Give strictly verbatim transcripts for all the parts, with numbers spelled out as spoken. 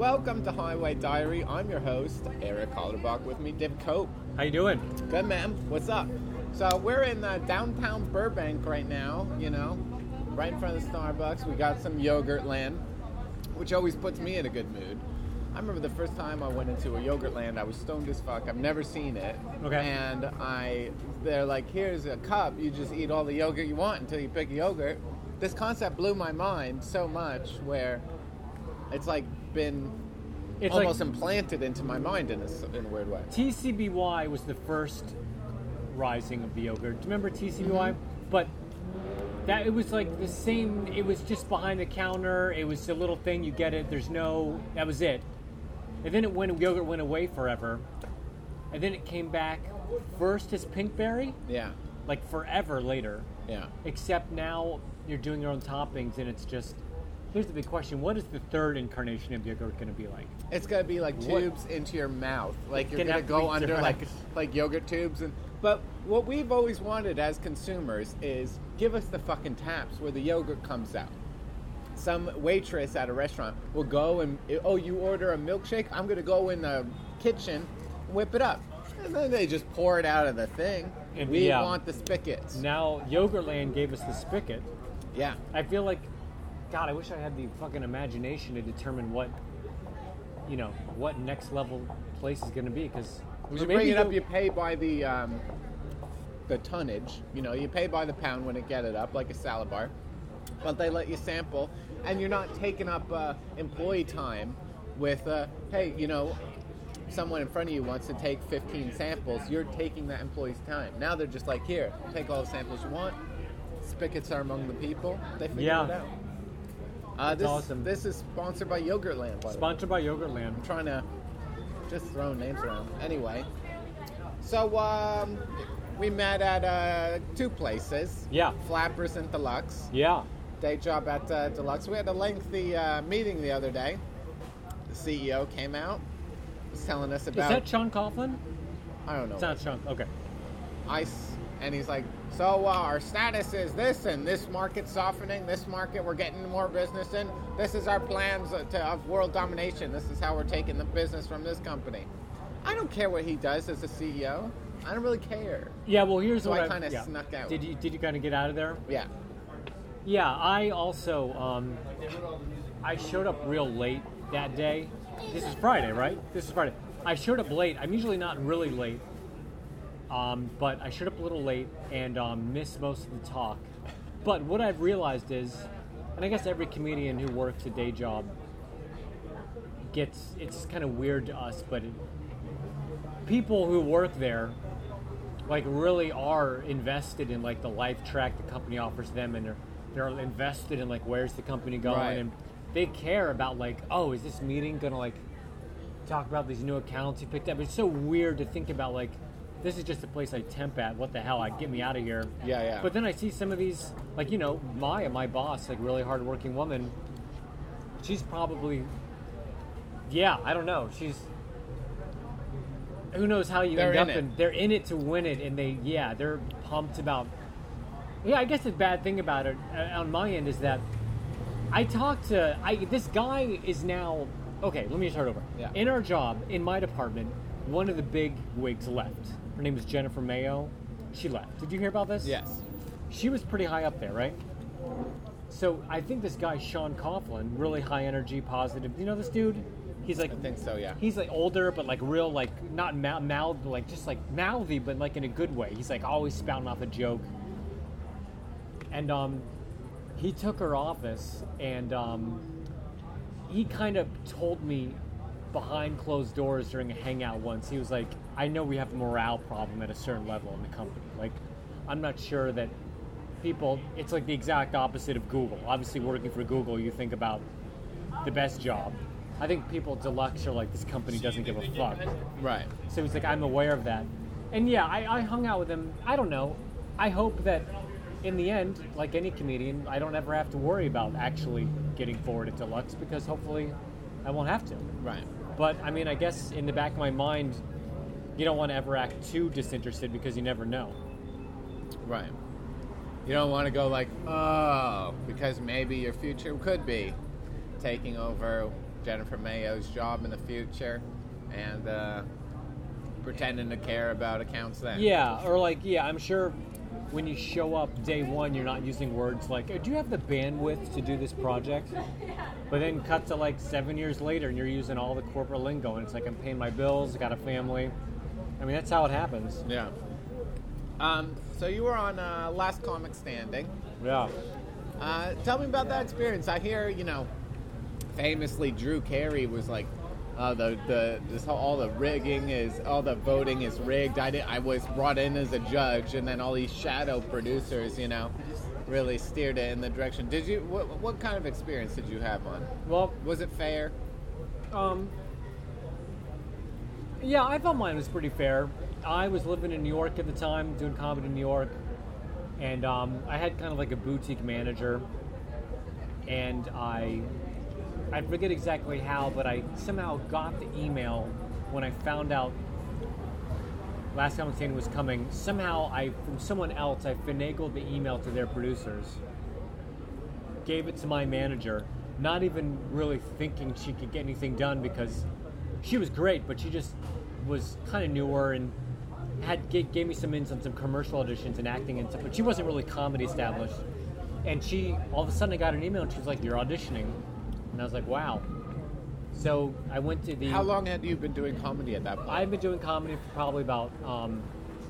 welcome to Highway Diary. I'm your host, Eric Hollerbach. With me, Div Cope. How you doing? Good, man. What's up? So we're in uh, downtown Burbank right now, you know, right in front of the Starbucks. We got some Yogurtland, which always puts me in a good mood. I remember the first time I went into a Yogurtland, I was stoned as fuck. I've never seen it. Okay. And I, they're like, here's a cup. You just eat all the yogurt you want until you pick a yogurt. This concept blew my mind so much where it's like been It's almost like implanted into my mind in a, in a weird way. T C B Y was the first rising of the yogurt. Do you remember T C B Y? Mm-hmm. But that it was like the same. It was just behind the counter. It was a little thing. You get it. There's no. That was it. And then it went. Yogurt went away forever. And then it came back first as Pinkberry. Yeah. Like forever later. Yeah. Except now you're doing your own toppings, and it's just. Here's the big question: what is the third incarnation of yogurt going to be like? It's going to be like What? tubes into your mouth. Like you're Gonna going to have to go be under direct. like like yogurt tubes. And But what we've always wanted as consumers is give us the fucking taps where the yogurt comes out. Some waitress at a restaurant will go and, oh, you order a milkshake? I'm going to go in the kitchen and whip it up. And then they just pour it out of the thing. And we yeah. want the spigots. Now Yogurtland gave us the spigot. Yeah. I feel like, God, I wish I had the fucking imagination to determine what, you know, what next level place is going to be. Because When you bring it up, you pay by the um, the tonnage. You know, you pay by the pound when you get it up, like a salad bar. But they let you sample, and you're not taking up uh, employee time with, uh, hey, you know, someone in front of you wants to take fifteen samples. You're taking that employee's time. Now they're just like, here, take all the samples you want. Spigots are among the people. They figured Yeah. it out. Uh, this, awesome. This is sponsored by Yogurtland. By the way. Sponsored by Yogurtland. I'm trying to just throw names around. Anyway, so um, we met at uh, two places. Yeah. Flappers and Deluxe. Yeah. Day job at uh, Deluxe. We had a lengthy uh, meeting the other day. The C E O came out, was telling us about. Is that Sean Coughlin? I don't know. It's not Sean. Okay. ICE, and he's like, so uh, our status is this, and this market's softening, this market we're getting more business in, this is our plans to, of world domination, this is how we're taking the business from this company. I don't care what he does as a C E O. I don't really care. Yeah. Well, here's So what I I kind of yeah. snuck out. Did you Did you kind of get out of there? Yeah. Yeah. I also um, I showed up real late that day. This is Friday, right? This is Friday. I showed up late. I'm usually not really late. Um, but I showed up a little late and um, missed most of the talk. But what I've realized is, and I guess every comedian who works a day job gets, it's kind of weird to us, but it, people who work there, like, really are invested in, like, the life track the company offers them, and they're, they're invested in, like, where's the company going, Right. and they care about, like, oh, is this meeting going to, like, talk about these new accounts you picked up? It's so weird to think about, like, this is just a place I temp at. What the hell? I get me out of here. Yeah, yeah. But then I see some of these, like, you know, Maya, my boss, like, really hardworking woman. She's probably, yeah, I don't know. She's, who knows how you They're end in up it. in, they're in it to win it, and they, yeah, they're pumped about, yeah, I guess the bad thing about it uh, on my end is that I talked to, I this guy is now, okay, let me start over. Yeah. In our job, in my department, one of the big wigs left. Her name is Jennifer Mayo. She left. Did you hear about this? Yes. She was pretty high up there, right? So I think this guy, Sean Coughlin, really high energy, positive. You know this dude? He's like, I think so, yeah. He's like older, but like real, like not mou- mouth, but like just like mouthy, but like in a good way. He's like always spouting off a joke. And um, he took her office, and um, he kind of told me behind closed doors during a hangout once. He was like, I know we have a morale problem at a certain level in the company. Like, I'm not sure that people, it's like the exact opposite of Google. Obviously, working for Google, you think about the best job. I think people at Deluxe are like, this company doesn't give a fuck. Right. So he's like, I'm aware of that. And yeah, I, I hung out with him. I don't know. I hope that in the end, like any comedian, I don't ever have to worry about actually getting forward at Deluxe, because hopefully I won't have to. Right. But, I mean, I guess in the back of my mind, you don't want to ever act too disinterested, because you never know. Right. You don't want to go like, oh, because maybe your future could be taking over Jennifer Mayo's job in the future, and uh, pretending to care about accounts then. Yeah, or like, yeah, I'm sure when you show up day one, you're not using words like, oh, do you have the bandwidth to do this project? But then cut to like seven years later, and you're using all the corporate lingo, and it's like, I'm paying my bills, got a family. I mean, that's how it happens. Yeah. Um, so you were on uh, Last Comic Standing. Yeah. Uh, tell me about that experience. I hear, you know, famously Drew Carey was like, uh, the the this whole, all the rigging is all the voting is rigged. I did, I was brought in as a judge, and then all these shadow producers, you know, really steered it in the direction. Did you? What, what kind of experience did you have on? Well, Was it fair? um, yeah, I thought mine was pretty fair. I was living in New York at the time, doing comedy in New York, and um, I had kind of like a boutique manager, and I. I forget exactly how, but I somehow got the email when I found out Last Comic Standing was coming. Somehow, I from someone else, I finagled the email to their producers, gave it to my manager, not even really thinking she could get anything done because she was great, but she just was kind of newer and had gave, gave me some ins on some commercial auditions and acting and stuff, but she wasn't really comedy established. And she, all of a sudden, I got an email and she was like, "You're auditioning." And I was like, wow. So I went to the... How long had you been doing comedy at that point? I've been doing comedy for probably about um,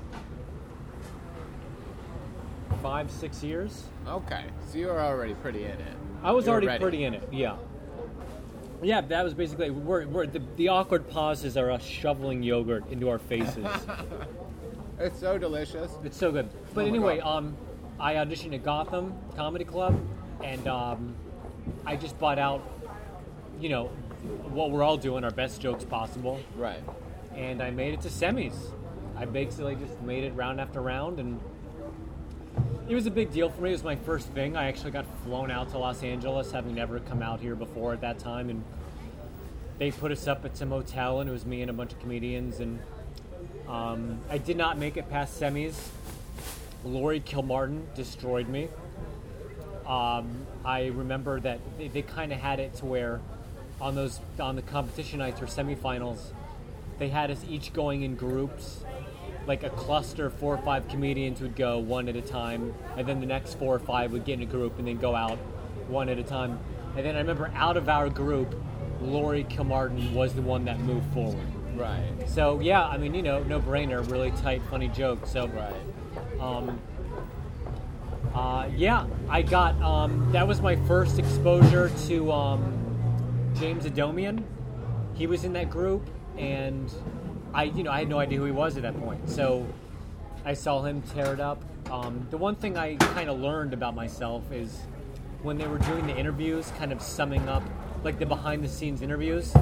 five, six years. Okay, so you were already pretty in it. I was You were already ready. pretty in it, yeah. Yeah, that was basically... We're, we're, the, the awkward pauses are us shoveling yogurt into our faces. It's so delicious. It's so good. But Oh my anyway, God. um, I auditioned at Gotham Comedy Club, and um, I just bought out, you know, what we're all doing, our best jokes possible. Right. And I made it to semis. I basically just made it round after round, and it was a big deal for me. It was my first thing. I actually got flown out to Los Angeles, having never come out here before at that time, and they put us up at some hotel, and it was me and a bunch of comedians, and um, I did not make it past semis. Laurie Kilmartin destroyed me. Um, I remember that they, they kind of had it to where on those on the competition nights or semifinals, they had us each going in groups, like a cluster of four or five comedians would go one at a time, and then the next four or five would get in a group and then go out one at a time. And then I remember out of our group, Laurie Kilmartin was the one that moved forward. Right. So yeah, I mean, you know, no brainer, really tight, funny joke. So Right. um, uh, yeah, I got, um, that was my first exposure to um, James Adomian. He was in that group, and I, you know, I had no idea who he was at that point. So I saw him tear it up. Um, the one thing I kind of learned about myself is when they were doing the interviews, kind of summing up, like the behind-the-scenes interviews,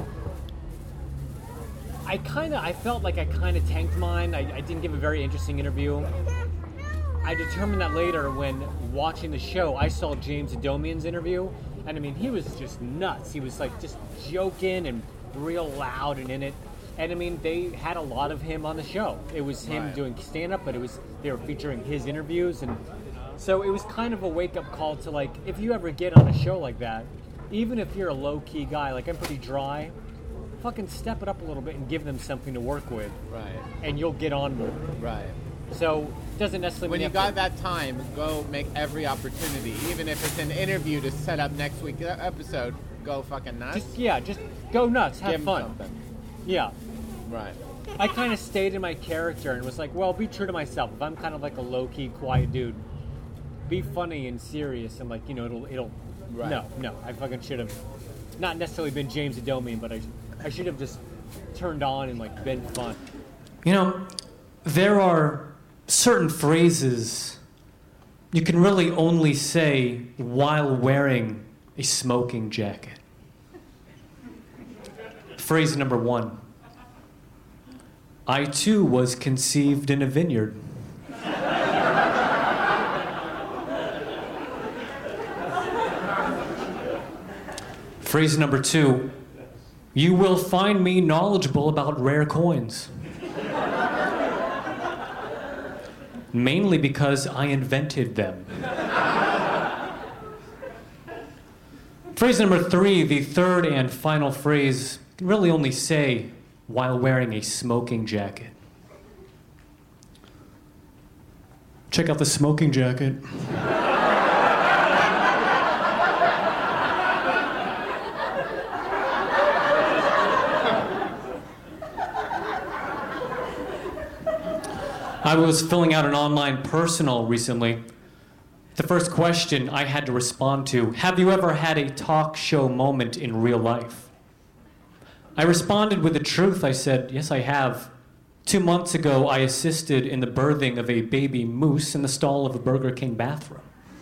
I kind of, I felt like I kind of tanked mine. I, I didn't give a very interesting interview. I determined that later when watching the show, I saw James Adomian's interview, and I mean, he was just nuts. He was like just joking and real loud and in it. And I mean, they had a lot of him on the show. It was him Right. doing stand-up, but it was they were featuring his interviews, and so it was kind of a wake-up call to like, if you ever get on a show like that, even if you're a low-key guy, like I'm pretty dry, fucking step it up a little bit and give them something to work with, Right. and you'll get on more. Right. So it doesn't necessarily When mean you have got to- that time, go make every opportunity, even if it's an interview to set up next week's episode. Go fucking nuts. Just yeah, just go nuts, have Give 'em fun. something. Yeah, Right. I kind of stayed in my character and was like, well, be true to myself. If I'm kind of like a low key, quiet dude, be funny and serious, and like you know, it'll it'll. Right. No, no, I fucking should have not necessarily been James Adomian, but I I should have just turned on and like been fun. You know, there are certain phrases you can really only say while wearing a smoking jacket. Phrase number one. I too was conceived in a vineyard. Phrase number two. You will find me knowledgeable about rare coins. Mainly because I invented them. Phrase number three, the third and final phrase, you can really only say while wearing a smoking jacket. Check out the smoking jacket. I was filling out an online personal recently. The first question I had to respond to, have you ever had a talk show moment in real life? I responded with the truth. I said, yes, I have. Two months ago, I assisted in the birthing of a baby moose in the stall of a Burger King bathroom.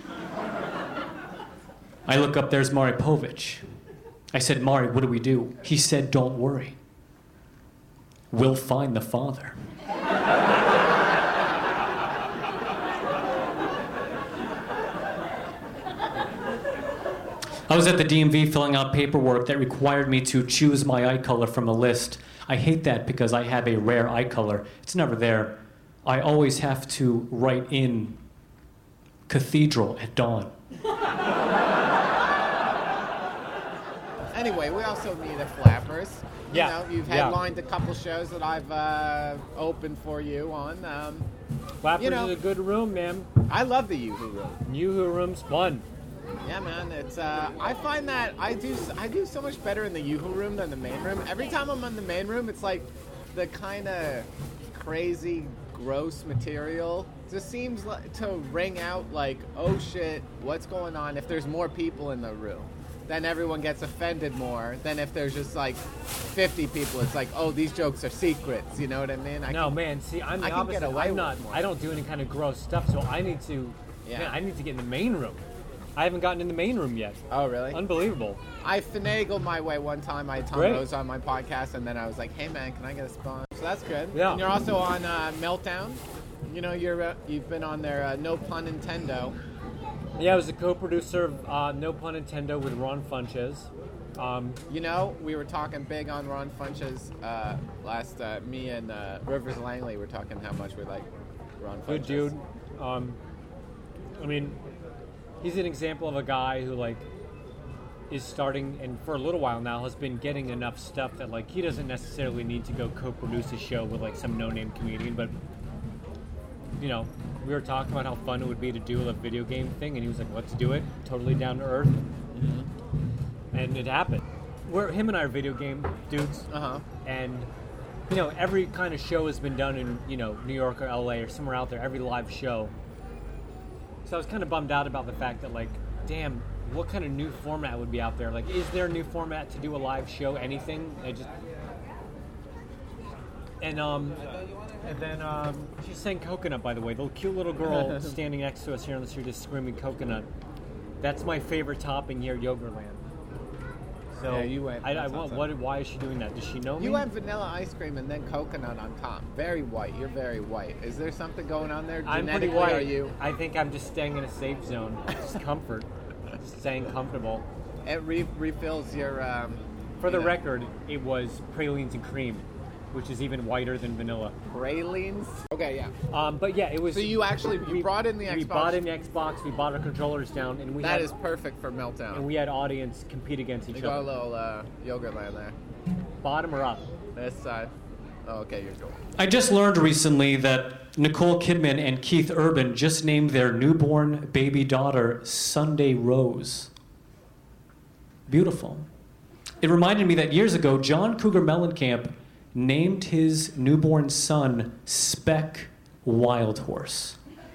I look up, there's Mari Povich. I said, Mari, what do we do? He said, don't worry. We'll find the father. I was at the D M V filling out paperwork that required me to choose my eye color from a list. I hate that because I have a rare eye color. It's never there. I always have to write in cathedral at dawn. Anyway, we also need a Flappers. Yeah. You know, you've Yeah. headlined a couple shows that I've uh, opened for you on. Um, Flappers You know. is a good room, man. I love the Yoo-Hoo Room. Yoo-Hoo room's fun. Yeah, man. It's uh, I find that I do I do so much better in the Yoo-Hoo Room than the main room. Every time I'm in the main room, it's like the kind of crazy, gross material just seems like, to ring out like, oh shit, what's going on? If there's more people in the room, then everyone gets offended more than if there's just like fifty people. It's like, oh, these jokes are secrets. You know what I mean? I No, can- man. See, I'm the I can opposite. get away I'm with not. more. I don't do any kind of gross stuff, so I need to. Yeah. Man, I need to get in the main room. I haven't gotten in the main room yet. Oh, really? Unbelievable. I finagled my way one time. I had Tom Great. Rose on my podcast, and then I was like, "Hey, man, can I get a spot?" So that's good. Yeah. And you're also on uh, Meltdown. You know, you're uh, you've been on there. Uh, no pun Nintendo. Yeah, I was a co-producer of uh, No Pun Nintendo with Ron Funches. Um, You know, we were talking big on Ron Funches uh, last. Uh, me and uh, Rivers Langley were talking how much we like Ron Funches. good dude. Um, I mean, he's an example of a guy who like is starting, and for a little while now has been getting enough stuff that like he doesn't necessarily need to go co-produce a show with like some no-name comedian, but you know, we were talking about how fun it would be to do a video game thing, and he was like, let's do it, totally down to earth. Mm-hmm. And it happened. We're, him and I are video game dudes, Uh huh. and you know, every kind of show has been done in, you know, New York or L A or somewhere out there, every live show. So I was kind of bummed out about the fact that, like, damn, what kind of new format would be out there? Like, is there a new format to do a live show? Anything? I just... And, um... And then, um... She's saying coconut, by the way. The cute little girl standing next to us here on the street is screaming coconut. That's my favorite topping here at Yogurtland. So, Yeah, you went- I, I that's want... awesome. What, why is she doing that? Does she know me? You went vanilla ice cream and then coconut on top. Very white. You're very white. Is there something going on there? I'm pretty Genetically, white. Are you? I think I'm just staying in a safe zone. Just comfort. Just staying comfortable. It re- refills your. Um, For the you know, record, it was pralines and cream, which is even whiter than vanilla. pralines. Okay, yeah. Um, but yeah, it was. So you actually you we, brought in the Xbox. We bought in the Xbox. We bought our controllers down, and we That had is perfect for Meltdown. and we had audience compete against each You got a other. little uh, yogurt land there. Bottom or up? This side. Oh, okay, you're cool. I just learned recently that Nicole Kidman and Keith Urban just named their newborn baby daughter Sunday Rose. Beautiful. It reminded me that years ago, John Cougar Mellencamp named his newborn son Speck Wildhorse.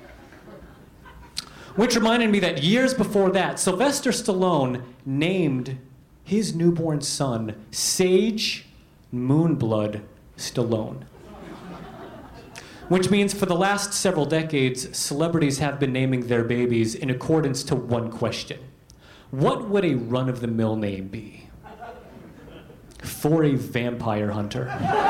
Which reminded me that years before that, Sylvester Stallone named his newborn son Sage Moonblood Stallone. Which means for the last several decades, celebrities have been naming their babies in accordance to one question. What would a run-of-the-mill name be for a vampire hunter?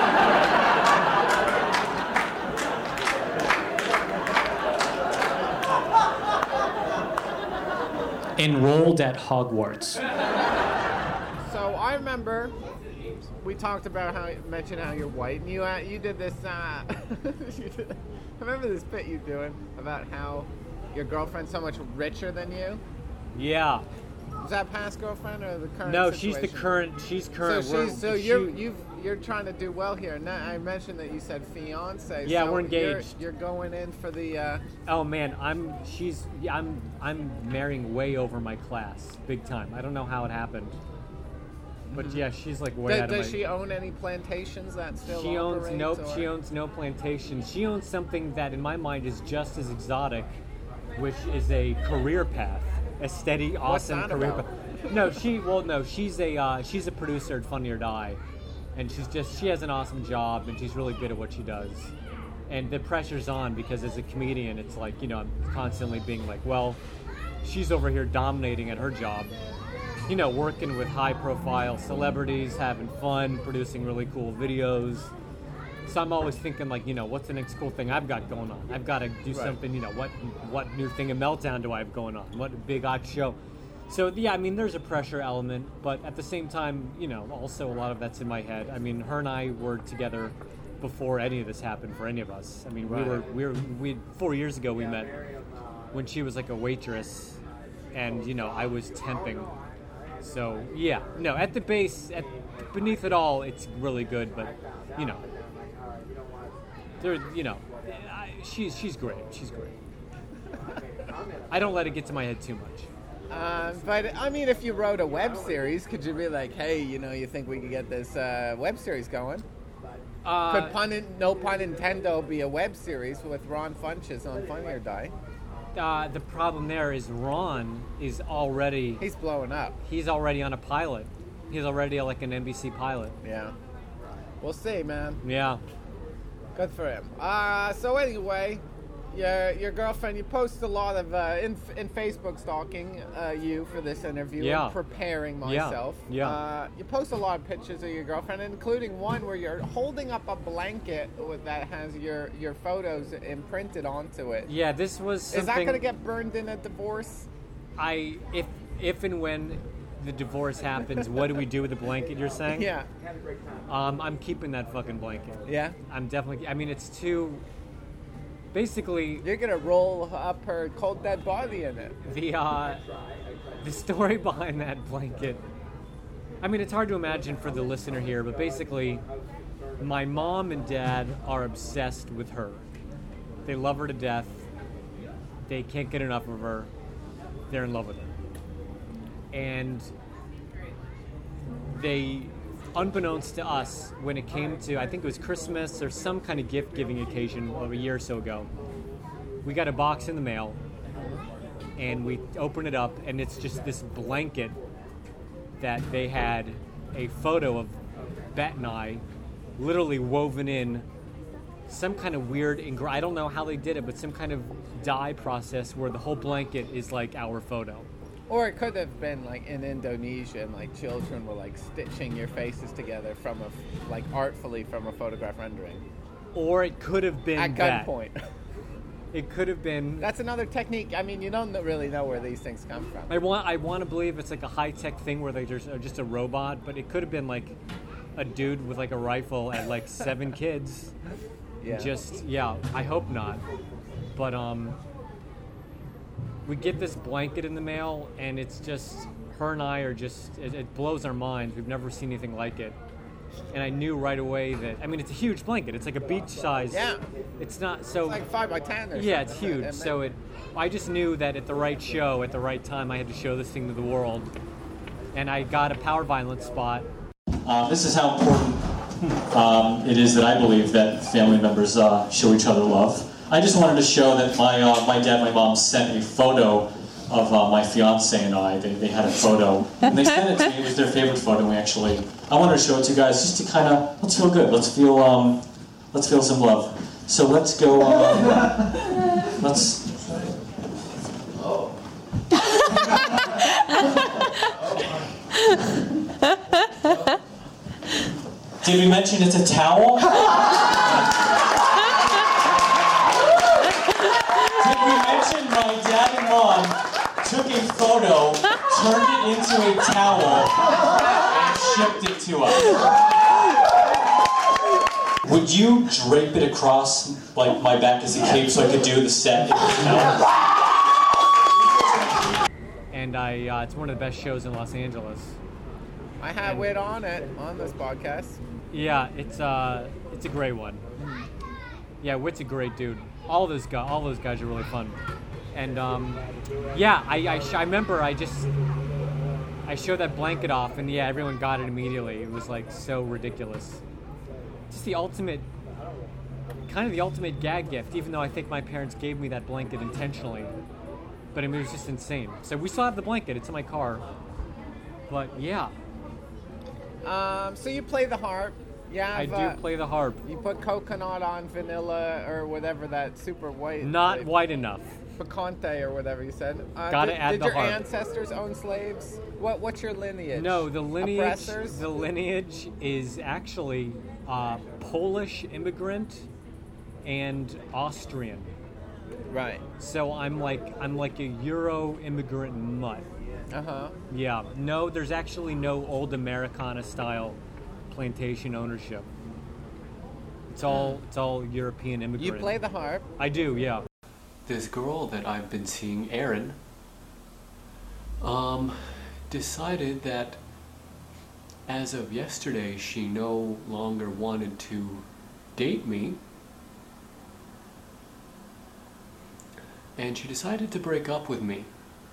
Enrolled at Hogwarts. So I remember we talked about how mentioned how you're white, and you uh, you did this. Uh, you did, I remember this bit you doing about how your girlfriend's so much richer than you. Yeah. Is that past girlfriend or the current? No, situation? she's the current. She's current. So, We're- she's, so she- you're you've, you're trying to do well here. Now, I mentioned that you said fiance. Yeah, so we're engaged. You're, you're going in for the. Uh, Oh man, I'm she's yeah, I'm I'm marrying way over my class, big time. I don't know how it happened, but yeah, she's like way does out of does my. she own any plantations that still? She owns operate, no. or? She owns no plantation. She owns something that, in my mind, is just as exotic, which is a career path, a steady, awesome that career about? path. No, she. Well, no, she's a uh, she's a producer at Funny or Die, and she's just she has an awesome job, and she's really good at what she does. And the pressure's on because as a comedian, it's like, you know, I'm constantly being like, well, she's over here dominating at her job, you know, working with high-profile celebrities, having fun, producing really cool videos. So I'm always thinking, like, you know, what's the next cool thing I've got going on? I've got to do Right. something, you know, what what new thing of Meltdown do I have going on? What big odd show? So, yeah, I mean, there's a pressure element, but at the same time, you know, also a lot of that's in my head. I mean, her and I were together before any of this happened for any of us. I mean, we Right. were, we were, we, four years ago we met when she was like a waitress and, you know, I was temping. So, yeah, no, at the base, at beneath it all, it's really good, but, you know, there, you know, I, she's, she's great. She's great. I don't let it get to my head too much. Uh, but I mean, if you wrote a web series, could you be like, hey, you know, you think we could get this uh, web series going? Uh, Could pun in, no pun Nintendo be a web series with Ron Funches on Funny or Die? uh, the problem there is Ron is already, He's blowing up. he's already on a pilot. He's already like an N B C pilot. Yeah. We'll see, man. Yeah. Good for him. Uh, so anyway, your your girlfriend, you post a lot of uh, in in Facebook stalking uh, you for this interview. Yeah. And preparing Yeah. myself. Yeah. Uh, you post a lot of pictures of your girlfriend, including one where you're holding up a blanket with, that has your your photos imprinted onto it. Yeah, this was something... Is that going to get burned in a divorce? I if if and when the divorce happens, what do we do with the blanket? You're saying? Yeah. Um, I'm keeping that fucking blanket. Yeah. I'm definitely. I mean, it's too. Basically, You're gonna roll up her cold dead body in it. the uh, the story behind that blanket. I mean, it's hard to imagine for the listener here, but basically, my mom and dad are obsessed with her. They love her to death. They can't get enough of her. They're in love with her. And they, unbeknownst to us, when it came to, I think it was Christmas or some kind of gift-giving occasion over a year or so ago, we got a box in the mail, and we open it up, and it's just this blanket that they had a photo of Bet and I literally woven in some kind of weird, engra- I don't know how they did it, but some kind of dye process where the whole blanket is like our photo. Or it could have been like in Indonesia, and like children were like stitching your faces together from a like artfully from a photograph rendering Or it could have been at that. gunpoint. It could have been. That's another technique. I mean, you don't know- really know where these things come from. I want. I want to believe it's like a high tech thing where they just are just a robot, but it could have been like a dude with like a rifle and like seven kids. Yeah. Just yeah. I hope not. But um, we get this blanket in the mail, and it's just her and I are just. It, it blows our minds. We've never seen anything like it. And I knew right away that, I mean, it's a huge blanket. It's like a beach size. Yeah. It's not so. It's like five by ten or Yeah, it's something. huge. And So it, I just knew that at the right show, at the right time, I had to show this thing to the world. And I got a Power Violence spot. Uh, this is how important um, it is that I believe that family members uh, show each other love. I just wanted to show that my uh, my dad and my mom sent a photo of uh, my fiance and I. They, they had a photo, and they sent it to me. It was their favorite photo. And we actually, I wanted to show it to you guys just to kind of let's feel good. Let's feel um, let's feel some love. So let's go. Uh, let's. Did we mention it's a towel? Did we mention my dad and mom took a photo, turned it into a towel, and shipped it to us? Would you drape it across like my back as a cape so I could do the set? And uh, I uh, it's one of the best shows in Los Angeles. I have Wit on it on this podcast. Yeah, it's uh, it's a great one. Yeah, Wit's a great dude. All those guys, all those guys are really fun. And um, yeah, I I, sh- I remember I just I showed that blanket off, and yeah, everyone got it immediately. It was like so ridiculous. Just the ultimate, kind of the ultimate gag gift. Even though I think my parents gave me that blanket intentionally, but I mean, it was just insane. So we still have the blanket. It's in my car. But yeah. Um, so you play the harp. Yeah, I do uh, play the harp. You put coconut on vanilla or whatever that super white. Not flavor. white enough. Picante or whatever you said. Uh, Gotta did, add did the your harp. ancestors own slaves? What What's your lineage? No, the lineage. Oppressors? The lineage is actually uh, Polish immigrant and Austrian. Right. So I'm like I'm like a Euro immigrant mutt. Uh huh. Yeah. No, there's actually no old Americana style plantation ownership. It's all it's all European immigrant. You play the harp. I do, yeah. This girl that I've been seeing, Erin, um, decided that as of yesterday, she no longer wanted to date me. And she decided to break up with me.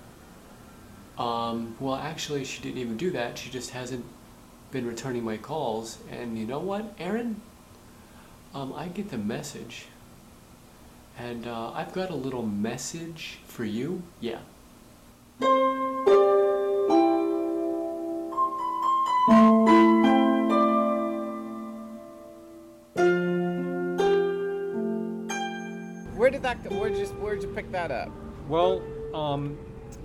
Um, well, actually, she didn't even do that. She just hasn't been returning my calls. And you know what, Erin? Um, I get the message. And uh, I've got a little message for you. Yeah. Where did that? Where'd you Where'd you pick that up? Well, um,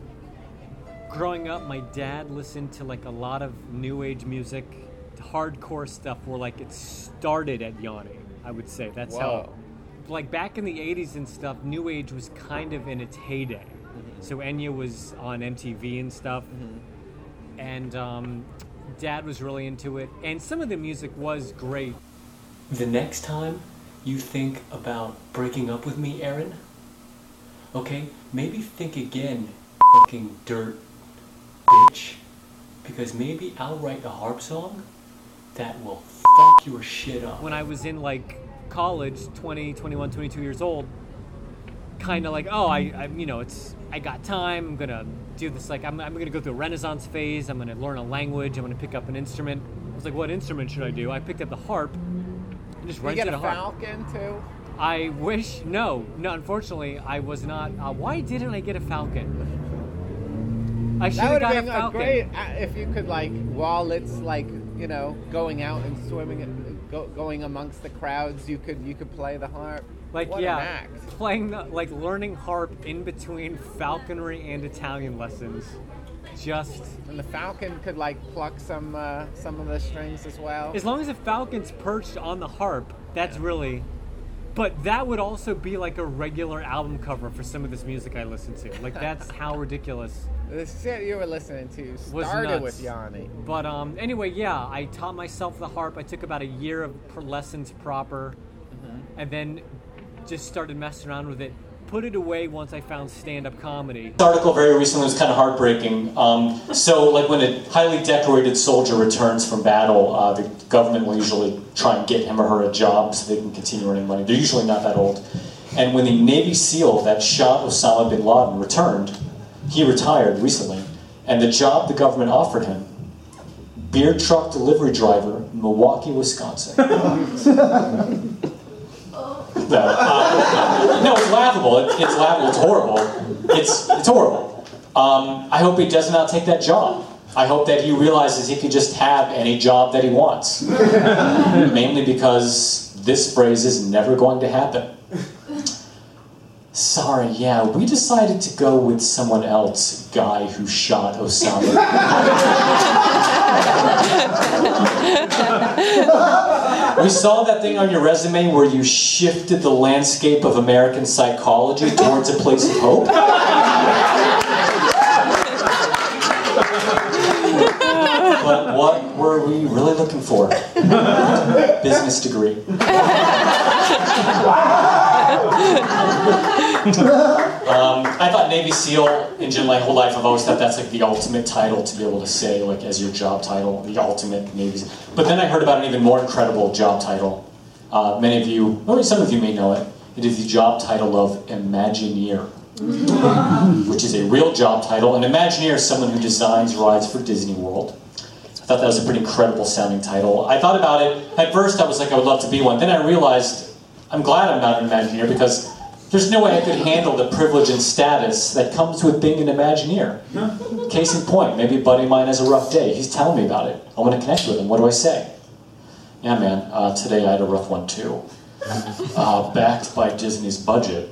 growing up, my dad listened to like a lot of new age music, hardcore stuff. Where like it started at Yanni, I would say. That's Whoa. how. Like back in the eighties and stuff, new age was kind of in its heyday. Mm-hmm. So Enya was on M T V and stuff, mm-hmm. and um, Dad was really into it. And some of the music was great. The next time you think about breaking up with me, Erin, okay, maybe think again, fucking dirt bitch, because maybe I'll write a harp song that will fuck your shit up. When I was in like college, twenty, twenty-one, twenty-two years old, kind of like, oh, I, I, you know, it's, I got time, I'm gonna do this, like, I'm, I'm gonna go through a Renaissance phase, I'm gonna learn a language, I'm gonna pick up an instrument. I was like, what instrument should I do? I picked up the harp, and just You rented get a a harp. falcon too. I wish, no, no, unfortunately, I was not, uh, why didn't I get a falcon? I should That have would got have a been a falcon. great uh, if you could like while it's like you know going out and swimming and go, going amongst the crowds, you could you could play the harp. Like, what yeah, an act. playing, the, like, learning harp in between falconry and Italian lessons. Just, And the falcon could like pluck some uh, some of the strings as well. as long as the falcon's perched on the harp, that's really... But that would also be like a regular album cover for some of this music I listen to. Like, that's how ridiculous. The shit you were listening to Was started nuts. with Yanni. But um, anyway, yeah, I taught myself the harp. I took about a year of pr- lessons proper, mm-hmm. and then just started messing around with it. Put it away once I found stand-up comedy. This article very recently was kind of heartbreaking. Um, so, like when a highly decorated soldier returns from battle, uh, the government will usually try and get him or her a job so they can continue earning money. They're usually not that old. And when the Navy SEAL that shot Osama bin Laden returned, he retired recently, and the job the government offered him, beer truck delivery driver, Milwaukee, Wisconsin. No, uh, no, it's laughable. It, it's laughable. It's horrible. It's it's horrible. Um, I hope he does not take that job. I hope that he realizes he can just have any job that he wants. Mainly because this phrase is never going to happen. Sorry, yeah, we decided to go with someone else, guy who shot Osama. We saw that thing on your resume where you shifted the landscape of American psychology towards a place of hope. But what were we really looking for? Business degree. um, I thought Navy SEAL, in general, my whole life, I've always thought that's like the ultimate title to be able to say, like, as your job title, the ultimate Navy SEAL. But then I heard about an even more incredible job title. Uh, many of you, or some of you may know it. It is the job title of Imagineer, which is a real job title. An Imagineer is someone who designs rides for Disney World. I thought that was a pretty incredible sounding title. I thought about it. At first, I was like, I would love to be one. Then I realized, I'm glad I'm not an Imagineer, because there's no way I could handle the privilege and status that comes with being an Imagineer. Case in point, maybe a buddy of mine has a rough day. He's telling me about it. I want to connect with him. What do I say? Yeah, man, uh, today I had a rough one too. Uh, backed by Disney's budget,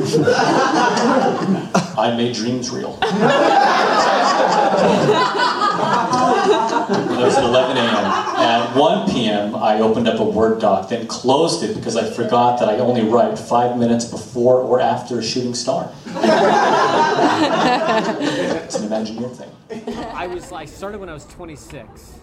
I made dreams real. It was at eleven a.m. At one p.m. I opened up a Word doc, then closed it because I forgot that I only write five minutes before or after a shooting star. It's an Imagineer thing. I was I started when I was twenty-six,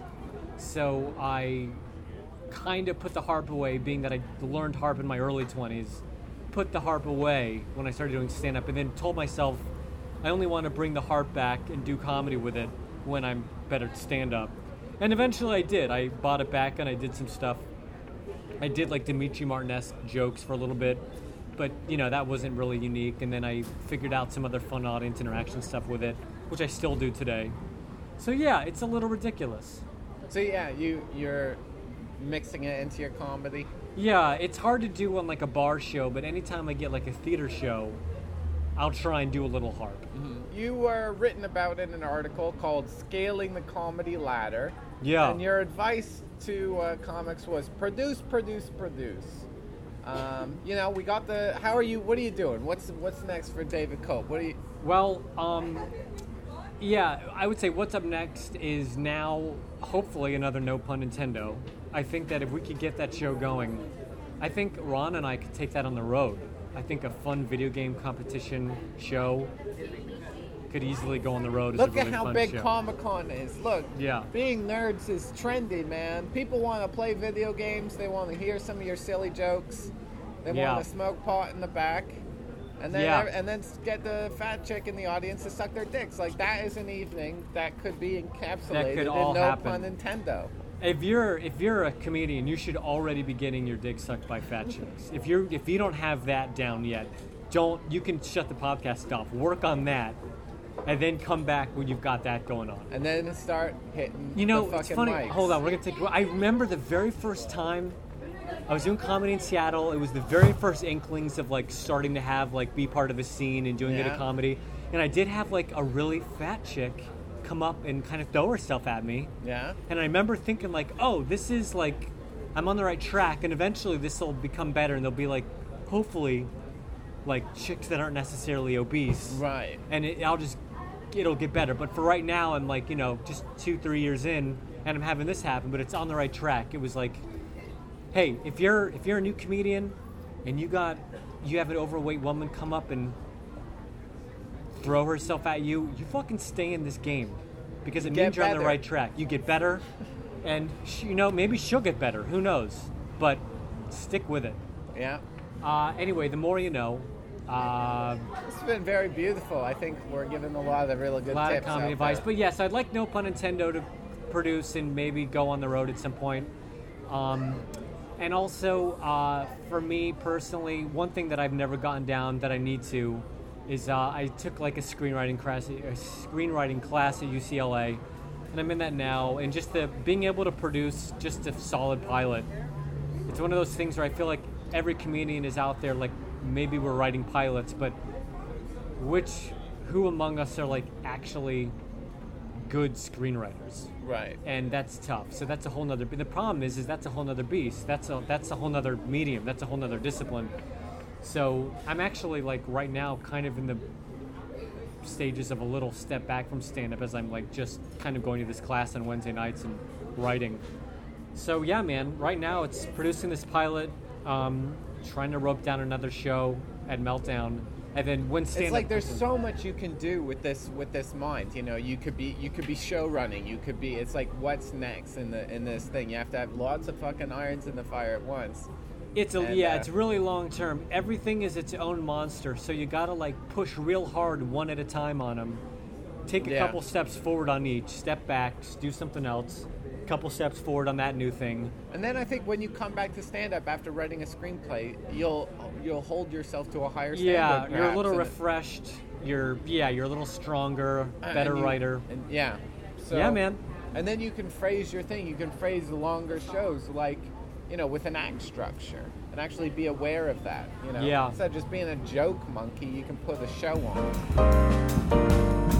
so I kind of put the harp away, being that I learned harp in my early twenties. Put the harp away when I started doing stand-up, and then told myself I only want to bring the harp back and do comedy with it when I'm better at stand-up. And eventually I did. I bought it back and I did some stuff. I did like Dimitri Martin-esque jokes for a little bit, but you know, that wasn't really unique. And then I figured out some other fun audience interaction stuff with it, which I still do today. So yeah, it's a little ridiculous. So yeah, you, you're mixing it into your comedy? Yeah, it's hard to do on like a bar show, but anytime I get like a theater show, I'll try and do a little harp. Mm-hmm. You were written about in an article called Scaling the Comedy Ladder. Yeah. And your advice to uh, comics was produce, produce, produce. Um, you know, we got the, how are you, what are you doing? What's what's next for David Cope? What are you? Well, um, yeah, I would say what's up next is now, hopefully, another No Pun Nintendo. I think that if we could get that show going, I think Ron and I could take that on the road. I think a fun video game competition show could easily go on the road as Look a really at how fun big show. Comic-Con is. Look, yeah. Being nerds is trendy, man. People want to play video games. They want to hear some of your silly jokes. They Yeah. want to smoke pot in the back. And then Yeah. and then get the fat chick in the audience to suck their dicks. Like, that is an evening that could be encapsulated That could in all No happen. Pun Nintendo. If you're if you're a comedian, you should already be getting your dick sucked by fat chicks. If you're if you don't have that down yet, don't you can shut the podcast off. Work on that, and then come back when you've got that going on. And then start hitting You know, the it's fucking funny. mics. Hold on, we're gonna take. I remember the very first time I was doing comedy in Seattle. It was the very first inklings of like starting to have like be part of a scene and doing Yeah. it a comedy. And I did have like a really fat chick come up and kind of throw herself at me. Yeah. And I remember thinking like, oh, this is like, I'm on the right track, and eventually this will become better, and there'll be like, hopefully, like chicks that aren't necessarily obese. Right. And it, I'll just, it'll get better. But for right now, I'm like, you know, just two, three years in, and I'm having this happen, but it's on the right track. It was like, hey, if you're if you're a new comedian, and you got, you have an overweight woman come up and throw herself at you, you fucking stay in this game, because it Get means you're on the better. right track. You get better, and sh- you know, maybe she'll get better. Who knows? But stick with it. Yeah. Uh, anyway, the more you know. Uh, It's been very beautiful. I think we're giving a lot of really good a lot tips of comedy out advice, there. but yes, I'd like No Pun Nintendo to produce and maybe go on the road at some point. Um, and also, uh, for me personally, one thing that I've never gotten down that I need to is uh, I took like a screenwriting class, a screenwriting class at U C L A, and I'm in that now. And just the being able to produce just a solid pilot, it's one of those things where I feel like every comedian is out there like maybe we're writing pilots, but which who among us are like actually good screenwriters? Right. And that's tough. So that's a whole nother. The problem is, is that's a whole nother beast. That's a that's a whole nother medium. That's a whole nother discipline. So I'm actually like right now kind of in the stages of a little step back from stand-up as I'm like just kind of going to this class on Wednesday nights and writing. So yeah, man. Right now it's producing this pilot, um, trying to rope down another show at Meltdown. And then when stand-up, It's like there's so much you can do with this with this mind. You know, you could be you could be show running. You could be. It's like what's next in the in this thing. You have to have lots of fucking irons in the fire at once. It's a And, yeah, uh, it's really long term. Everything is its own monster, so you gotta like push real hard one at a time on them. Take a Yeah. couple steps forward on each, step back, just do something else. Couple steps forward on that new thing. And then I think when you come back to stand-up after writing a screenplay, you'll you'll hold yourself to a higher standard. Yeah, you're a perhaps, little and it- refreshed. You're yeah, you're a little stronger, and better you- writer. And yeah. So, Yeah, man. And then you can phrase your thing. You can phrase the longer shows like, you know, with an act structure, and actually be aware of that. You know, Yeah. instead of just being a joke monkey, you can put a show on.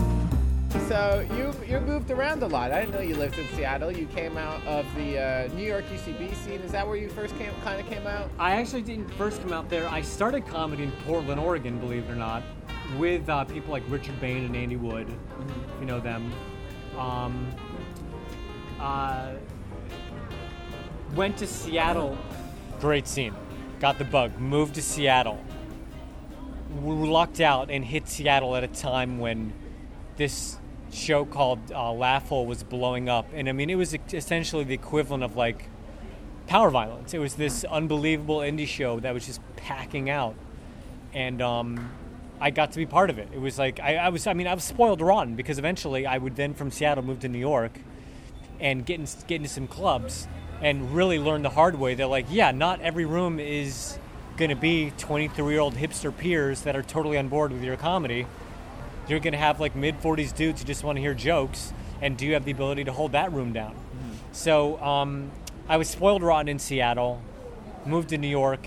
So you you moved around a lot. I didn't know you lived in Seattle. You came out of the uh, New York U C B scene. Is that where you first came, kind of came out? I actually didn't first come out there. I started comedy in Portland, Oregon, believe it or not, with uh, people like Richard Bain and Andy Wood. Mm-hmm. If you know them. Um, uh, went to Seattle. Great scene. Got the bug. Moved to Seattle. We lucked out and hit Seattle at a time when this show called uh, Laugh Hole was blowing up. And I mean, it was essentially the equivalent of like Power Violence. It was this unbelievable indie show that was just packing out. And um, I got to be part of it. It was like, I, I was, I mean, I was spoiled rotten because eventually I would then from Seattle move to New York and get, in, get into some clubs and really learn the hard way that like, yeah, not every room is going to be twenty-three-year-old hipster peers that are totally on board with your comedy. You're going to have like mid-forties dudes who just want to hear jokes, and do you have the ability to hold that room down? Mm-hmm. So um, I was spoiled rotten in Seattle, moved to New York,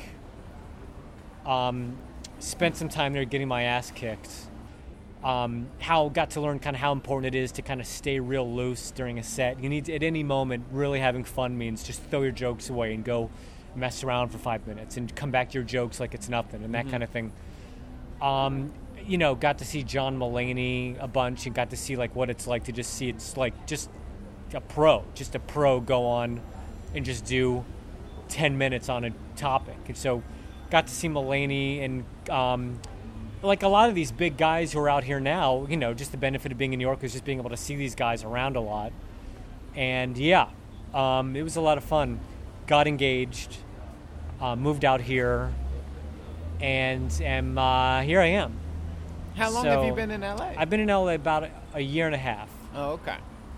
um, spent some time there getting my ass kicked. Um, how got to learn kind of how important it is to kind of stay real loose during a set. You need to, at any moment, really having fun means just throw your jokes away and go mess around for five minutes and come back to your jokes like it's nothing and that Mm-hmm. kind of thing. Um, you know, got to see John Mulaney a bunch and got to see like what it's like to just see it's like just a pro, just a pro go on and just do ten minutes on a topic. And so got to see Mulaney and um, like a lot of these big guys who are out here now, you know, just the benefit of being in New York is just being able to see these guys around a lot. And yeah, um, it was a lot of fun. Got engaged, uh, moved out here, and am uh, here I am. How long So, have you been in L A? I've been in L A about a, a year and a half. Oh, okay.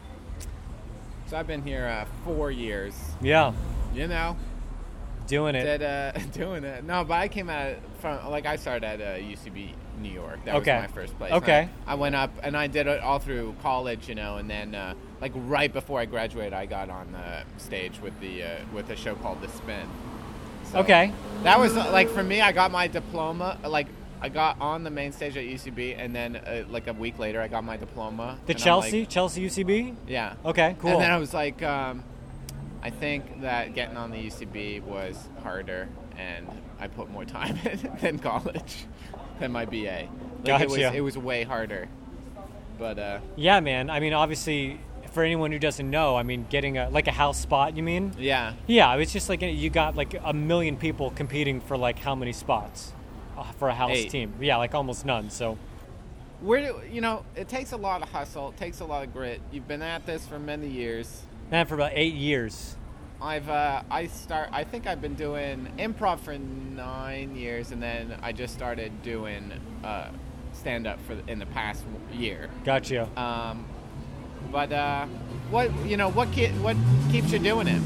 So I've been here uh, four years. Yeah, You know, doing it. did uh, doing it. No, but I came out from like I started at uh, U C B New York. That Okay. was my first place. Okay. I, I went up and I did it all through college, you know, and then uh, like right before I graduated, I got on the stage with the uh, with a show called The Spin. So Okay. That was uh, like for me. I got my diploma. Like I got on the main stage at U C B, and then uh, like a week later, I got my diploma. The and I'm Chelsea, like- Chelsea U C B? yeah. Okay, cool. And then I was like, um, I think that getting on the U C B was harder, and I put more time in than college, than my B A. Like it was, Gotcha. it was way harder. But uh, Yeah, man. I mean, obviously, for anyone who doesn't know, I mean, getting a like a house spot, you mean? yeah, Yeah, it's just like you got like a million people competing for like how many spots uh, for a house Eight. team? Yeah, like almost none. So where do you know? It takes a lot of hustle. It takes a lot of grit. You've been at this for many years. man, for about eight years. I've uh, I start. I think I've been doing improv for nine years, and then I just started doing uh, stand up for in the past year. Gotcha. Um, but uh, what you know, what ke- what keeps you doing it?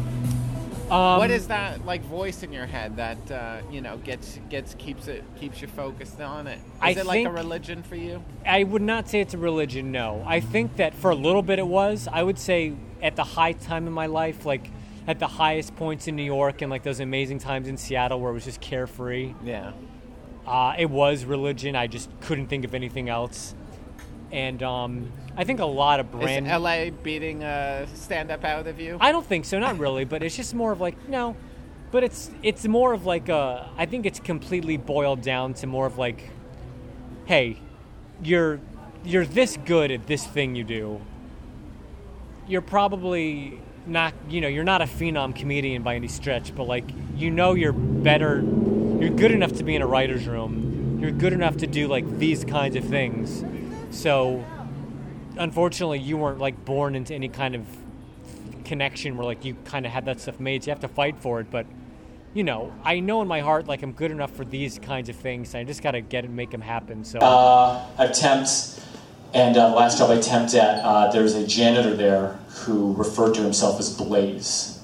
Um, what is that like voice in your head that uh, you know gets gets keeps it keeps you focused on it? Is I it like a think- religion for you? I would not say it's a religion, no. I think that for a little bit it was. I would say at the high time in my life, like at the highest points in New York and like those amazing times in Seattle where it was just carefree, Yeah. uh, it was religion. I just couldn't think of anything else. And um, I think a lot of brand... Is L A beating uh, stand up out of you? I don't think so, not really, but it's just more of like, no. But it's it's more of like a... I think it's completely boiled down to more of like, hey, you're you're this good at this thing you do. You're probably not, you know, you're not a phenom comedian by any stretch, but like, you know you're better, you're good enough to be in a writer's room. You're good enough to do like these kinds of things. So, unfortunately, you weren't like born into any kind of connection where like you kind of had that stuff made. So you have to fight for it, but you know, I know in my heart, like, I'm good enough for these kinds of things. And I just got to get it and make them happen. So uh, I've temped, and uh, the last job I temped at, uh, there was a janitor there who referred to himself as Blaze.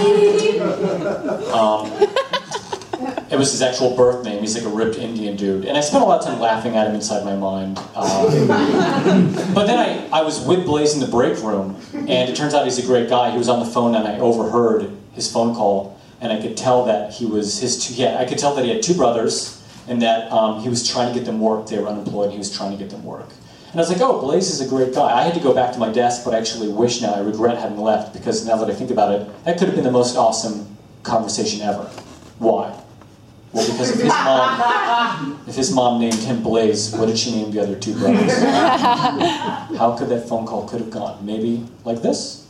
um, it was his actual birth name. He's like a ripped Indian dude. And I spent a lot of time laughing at him inside my mind. Um, but then I, I was with Blaze in the break room, and it turns out he's a great guy. He was on the phone, and I overheard his phone call, and I could tell that he was his two, yeah, I could tell that he had two brothers, and that um, he was trying to get them work. They were unemployed, and he was trying to get them work. And I was like, oh, Blaze is a great guy. I had to go back to my desk, but I actually wish now, I regret having left, because now that I think about it, that could have been the most awesome conversation ever. Why? Well, because if his mom, if his mom named him Blaze, what did she name the other two brothers? How could that phone call could have gone? Maybe like this?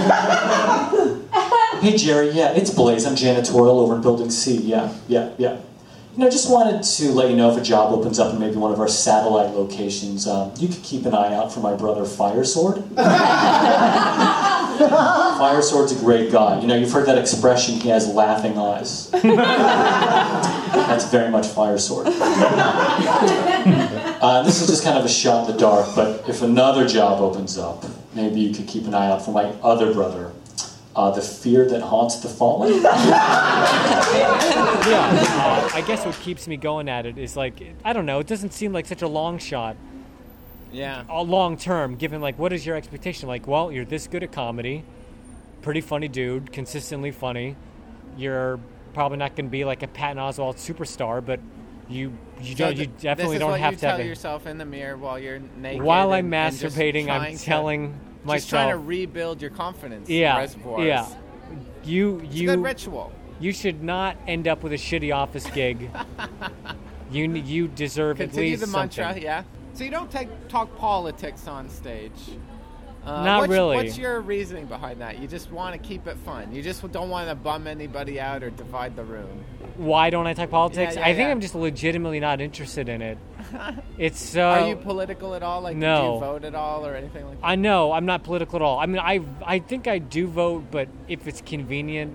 Hey, Jerry, yeah, it's Blaze. I'm janitorial over in Building C. Yeah, yeah, yeah. You know, just wanted to let you know if a job opens up in maybe one of our satellite locations, um, you could keep an eye out for my brother Firesword. Firesword's a great guy. You know, you've heard that expression, he has laughing eyes. That's very much Firesword. Uh, this is just kind of a shot in the dark, but if another job opens up, maybe you could keep an eye out for my other brother, uh, the fear that haunts the fallen. yeah, uh, I guess what keeps me going at it is like, I don't know, it doesn't seem like such a long shot. Yeah. A long term, given like, what is your expectation? Like, well, you're this good at comedy, pretty funny dude, consistently funny. You're probably not going to be like a Patton Oswalt superstar, but you you So don't you th- definitely this is don't what have you to have tell a, yourself in the mirror while you're naked. while and, I'm and just masturbating. I'm trying to- telling myself, Just trying to rebuild your confidence yeah, reservoirs. yeah. You It's you a good ritual. you should not end up with a shitty office gig. you you deserve Continue at least the mantra, something. yeah. So you don't take talk politics on stage. Uh, Not what's, really. What's your reasoning behind that? You just want to keep it fun. You just don't want to bum anybody out or divide the room. Why don't I talk politics? Yeah, yeah, I think yeah. I'm just legitimately not interested in it. It's so. Are you political at all? Like, do No. you vote at all or anything like that? I know I'm not political at all. I mean, I I think I do vote, but if it's convenient,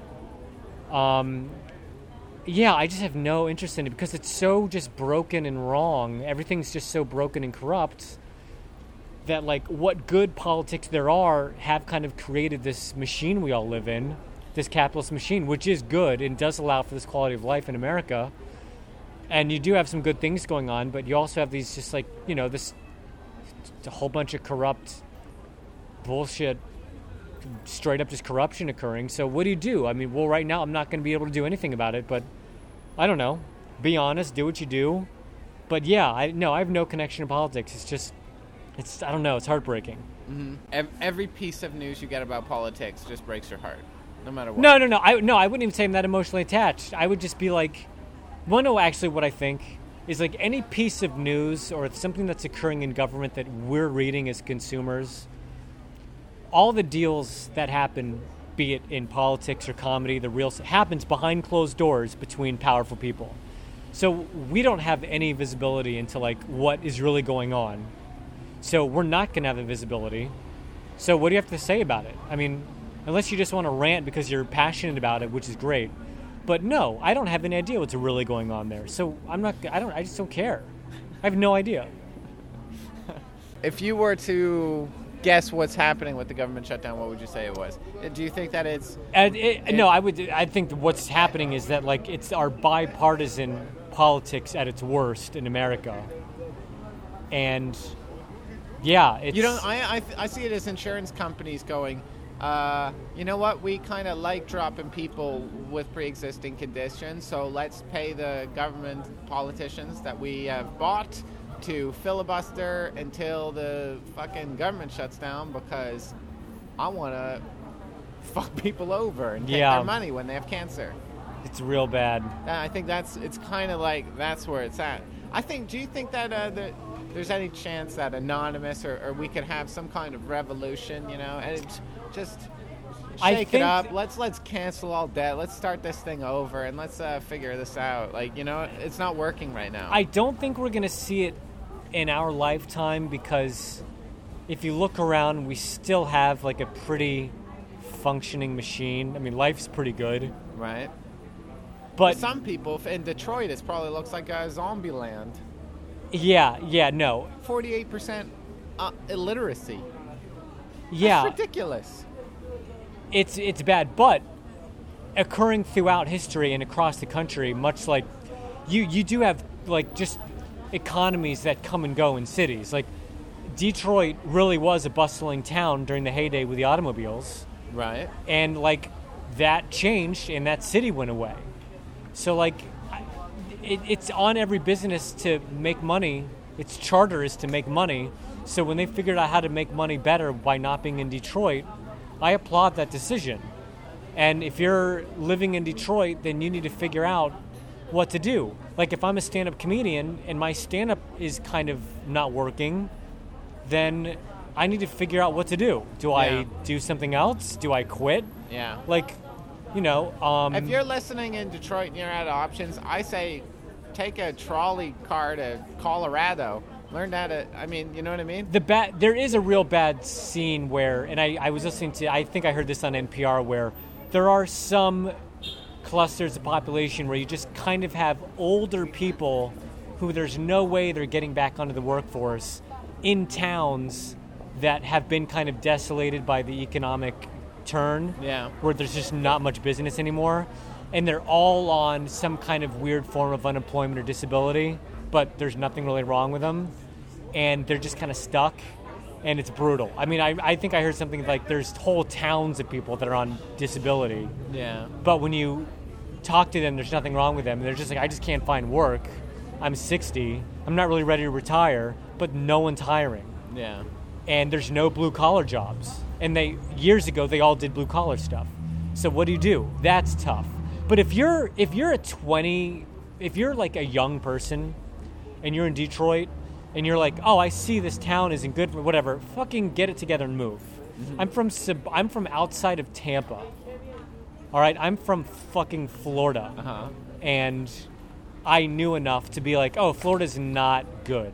um, yeah, I just have no interest in it because it's so just broken and wrong. Everything's just so broken and corrupt that, like, what good politics there are have kind of created this machine we all live in, this capitalist machine, which is good and does allow for this quality of life in America. And you do have some good things going on, but you also have these just like, you know, this a whole bunch of corrupt bullshit, straight up just corruption occurring. So what do you do? I mean, well, right now I'm not going to be able to do anything about it, but I don't know. Be honest, do what you do. But yeah, I no, I have no connection to politics. It's just, it's I don't know, it's heartbreaking. Mm-hmm. Ev- Every piece of news you get about politics just breaks your heart, no matter what. No, no, no. I no, I wouldn't even say I'm that emotionally attached. I would just be like, well, no, actually, what I think is like any piece of news or something that's occurring in government that we're reading as consumers, all the deals that happen, be it in politics or comedy, the real happens behind closed doors between powerful people. So we don't have any visibility into like what is really going on. So we're not going to have the visibility. So what do you have to say about it? I mean, unless you just want to rant because you're passionate about it, which is great. But no, I don't have any idea what's really going on there. So I'm not, I don't, I just don't care. I have no idea. If you were to guess what's happening with the government shutdown, what would you say it was? Do you think that it's... And it, no, I would, I think what's happening is that like it's our bipartisan politics at its worst in America. And yeah, it's... You don't, I, I, I see it as insurance companies going, uh, you know what, we kind of like dropping people with pre-existing conditions, so let's pay the government politicians that we have bought to filibuster until the fucking government shuts down because I want to fuck people over and take Yeah. their money when they have cancer. It's real bad. And I think that's, it's kind of like, that's where it's at. I think, do you think that uh, the, there's any chance that Anonymous or, or we could have some kind of revolution, you know, and it's just I shake it think- up. Let's let's cancel all debt. Let's start this thing over and let's uh, figure this out. Like, you know, it's not working right now. I don't think we're going to see it in our lifetime because if you look around, we still have like a pretty functioning machine. I mean, life's pretty good. Right. But For some people in Detroit, it probably looks like a zombie land. yeah, yeah, no, forty-eight percent uh, illiteracy. yeah, That's ridiculous. it's it's bad, but occurring throughout history and across the country, much like you you do have like just economies that come and go in cities. Like Detroit really was a bustling town during the heyday with the automobiles, Right. and like that changed and that city went away. So like I- it, it's on every business to make money. Its charter is to make money. So when they figured out how to make money better by not being in Detroit, I applaud that decision. And if you're living in Detroit, then you need to figure out what to do. Like if I'm a stand-up comedian and my stand-up is kind of not working, then I need to figure out what to do. Do Yeah. I do something else? Do I quit? Yeah. Like, you know, um, If you're listening in Detroit and you're out of options, I say take a trolley car to Colorado. Learn how to, I mean, you know what I mean? the bad there is a real bad scene where, and I, I was listening to, I think I heard this on N P R, where there are some clusters of population where you just kind of have older people who there's no way they're getting back onto the workforce in towns that have been kind of desolated by the economic turn, Yeah. where there's just not much business anymore, and they're all on some kind of weird form of unemployment or disability, but there's nothing really wrong with them, and they're just kind of stuck, and it's brutal. I mean, I, I think I heard something like there's whole towns of people that are on disability, Yeah. but when you talk to them, there's nothing wrong with them, and they're just like, I just can't find work. I'm sixty. I'm not really ready to retire, but no one's hiring. Yeah. And there's no blue collar jobs. And they years ago they all did blue collar stuff. So what do you do? That's tough. But if you're if you're a twenty, if you're like a young person and you're in Detroit and you're like, "Oh, I see this town isn't good for whatever." Fucking get it together and move. Mm-hmm. I'm from sub, I'm from outside of Tampa. All right, I'm from fucking Florida. Uh-huh. And I knew enough to be like, "Oh, Florida's not good."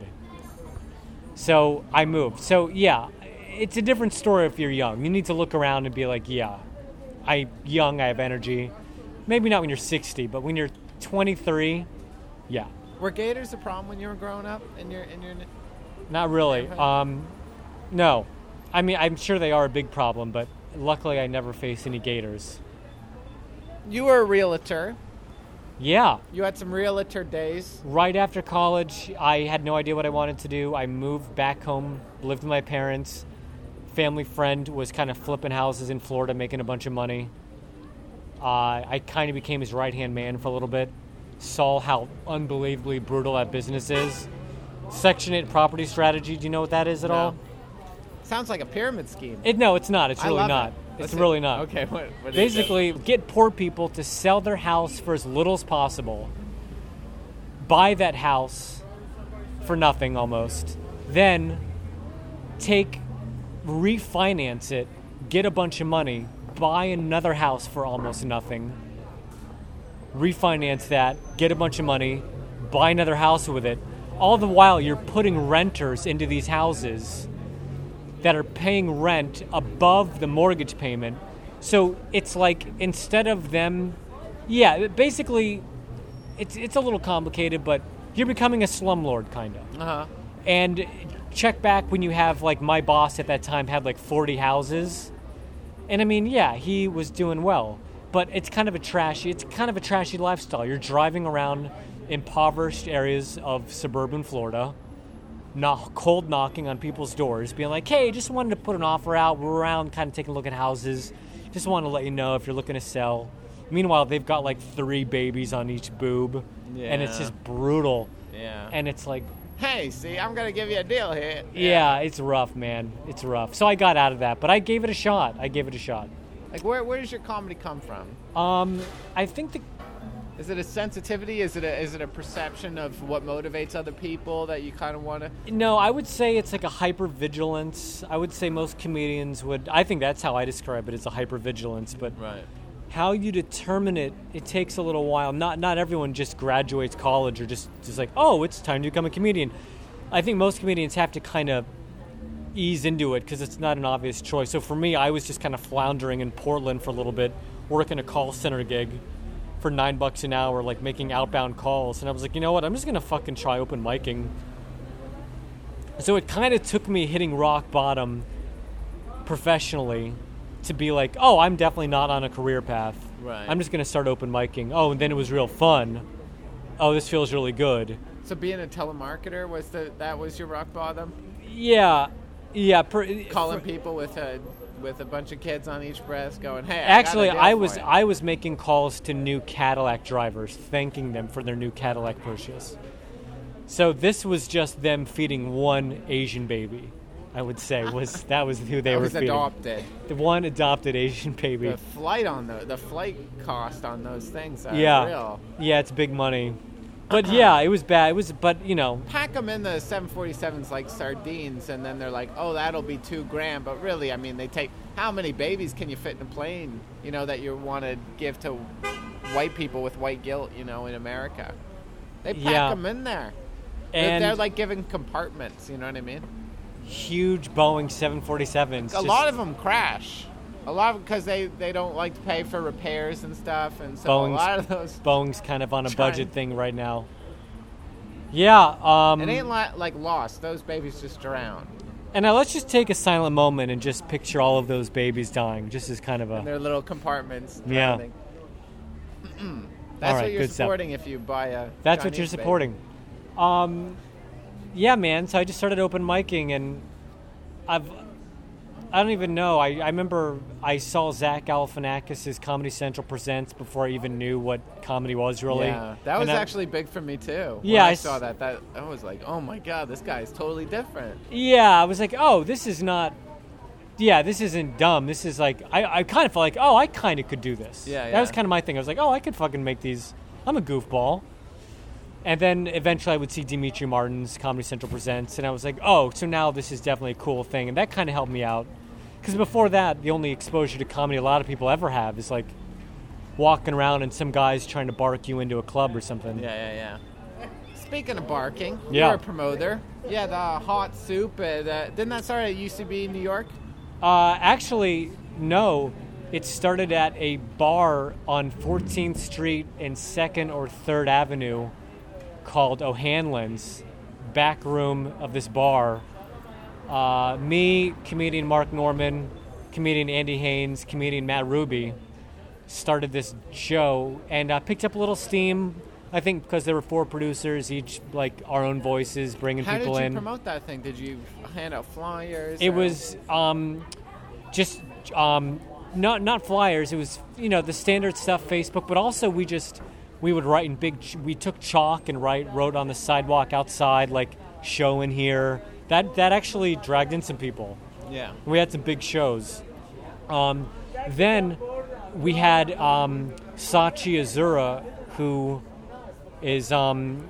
So I moved. So yeah, it's a different story if you're young. You need to look around and be like, yeah, I'm young, I have energy. Maybe not when you're sixty, but when you're twenty-three, yeah. Were gators a problem when you were growing up? And you're, and you're, Not really. Um, no. I mean, I'm sure they are a big problem, but luckily I never faced any gators. you were a realtor. Yeah. You had some realtor days. Right after college, I had no idea what I wanted to do. I moved back home, lived with my parents. Family friend was kind of flipping houses in Florida, making a bunch of money. Uh, I kind of became his right-hand man for a little bit. Saw how unbelievably brutal that business is. Section eight property strategy, do you know what that is at No. all? Sounds like a pyramid scheme. It, no, it's not. It's I really love not. it. It's What's it- really not. Okay, what, what is it? Basically, get poor people to sell their house for as little as possible, buy that house for nothing almost, then take, refinance it, get a bunch of money, buy another house for almost nothing, refinance that, get a bunch of money, buy another house with it. All the while, you're putting renters into these houses that are paying rent above the mortgage payment. So it's like, instead of them, yeah, basically, it's it's a little complicated, but you're becoming a slumlord, kind of. Uh-huh. And check back when you have, like, my boss at that time had like forty houses. And I mean, yeah, he was doing well, but it's kind of a trashy, it's kind of a trashy lifestyle. You're driving around impoverished areas of suburban Florida, not cold knocking on people's doors, being like, hey, just wanted to put an offer out. We're around kind of taking a look at houses. Just want to let you know if you're looking to sell. Meanwhile, they've got like three babies on each boob, and it's Yeah. just brutal. Yeah. And it's like, Hey, see, I'm going to give you a deal here. yeah, it's rough, man. It's rough. So I got out of that, but I gave it a shot. I gave it a shot. Like, where, where does your comedy come from? Um, I think the Is it a sensitivity? Is it a, is it a perception of what motivates other people that you kind of want to... No, I would say it's like a hypervigilance. I would say most comedians would, I think that's how I describe it, as a hypervigilance, but Right. how you determine it, it takes a little while. Not not everyone just graduates college or just, just like, oh, it's time to become a comedian. I think most comedians have to kind of ease into it because it's not an obvious choice. So for me, I was just kind of floundering in Portland for a little bit, working a call center gig for for nine bucks an hour, like making outbound calls. And I was like, you know what? I'm just going to fucking try open micing. So it kind of took me hitting rock bottom professionally to be like, oh, I'm definitely not on a career path. Right. I'm just going to start open micing. Oh, and then it was real fun. Oh, this feels really good. So being a telemarketer, was the that was your rock bottom? Yeah. Yeah. Per, Calling for, people with a with a bunch of kids on each breast going, hey, I Actually, got a deal I for was you. I was making calls to new Cadillac drivers, thanking them for their new Cadillac purchase. So this was just them feeding one Asian baby, I would say. was That was who they That were was feeding. adopted. The one adopted Asian baby. The flight on the the flight cost on those things are yeah. real. Yeah, it's big money. But yeah, it was bad. It was, but you know, Pack them in the seven forty-sevens like sardines, and then they're like, oh, that'll be two grand. But really, I mean, they take, how many babies can you fit in a plane, you know, that you want to give to white people with white guilt, you know, in America? They pack Yeah. them in there. They're, and they're like giving compartments, you know what I mean? huge Boeing seven forty-sevens. A lot of them crash. A lot because they, they don't like to pay for repairs and stuff, and so Boeing's, a lot of those. Boeing's kind of on a Trying- budget thing right now. Yeah, um, It ain't li- like Lost. Those babies just drown. and now let's just take a silent moment and just picture all of those babies dying, just as kind of in a their little compartments. Yeah. drowning. That's All right, what you're good stuff. supporting if you buy a. That's what Chinese you're baby. supporting. Um, yeah, man. So I just started open micing, and I've I don't even know. I, I remember I saw Zach Galifianakis' Comedy Central Presents before I even knew what comedy was really. Yeah, that was And I- actually big for me too. Yeah, when I I s- saw that. That I was like, oh my god, this guy is totally different. Yeah, I was like, oh, this is not. Yeah, this isn't dumb. This is like I, I kind of felt like, oh, I kind of could do this. Yeah, That was yeah. kind of my thing. I was like, oh, I could fucking make these. I'm a goofball. And then eventually I would see Dimitri Martin's Comedy Central Presents, and I was like, oh, so now this is definitely a cool thing. And that kind of helped me out. Because before that, the only exposure to comedy a lot of people ever have is like walking around and some guy's trying to bark you into a club or something. Yeah, yeah, yeah. Speaking of barking, Yeah. you're a promoter. Yeah, the hot soup. At, uh, didn't that start at U C B in New York? Uh, actually, no. It started at a bar on fourteenth Street and second or third Avenue called O'Hanlon's, back room of this bar. Uh, me, comedian Mark Norman, comedian Andy Haynes, comedian Matt Ruby started this show, and uh, picked up a little steam, I think, because there were four producers, each like our own voices, bringing How did people you in. promote that thing? Did you hand out flyers? It or- was um, just um, not not flyers. It was, you know, the standard stuff, Facebook, but also we just we would write in big. Ch- we took chalk and write wrote on the sidewalk outside, like show in here. That that actually dragged in some people. Yeah. We had some big shows. Um, then we had um, Sachi Azura, who is um,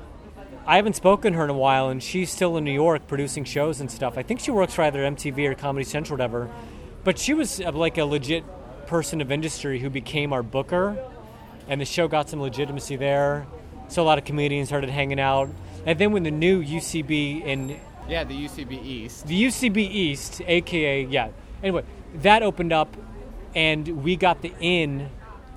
I haven't spoken to her in a while, and she's still in New York producing shows and stuff. I think she works for either M T V or Comedy Central, or whatever. But she was uh, like a legit person of industry who became our booker, and the show got some legitimacy there. So a lot of comedians started hanging out. And then when the new U C B in Yeah, the U C B East. the U C B East, aka yeah. Anyway, that opened up, and we got the in.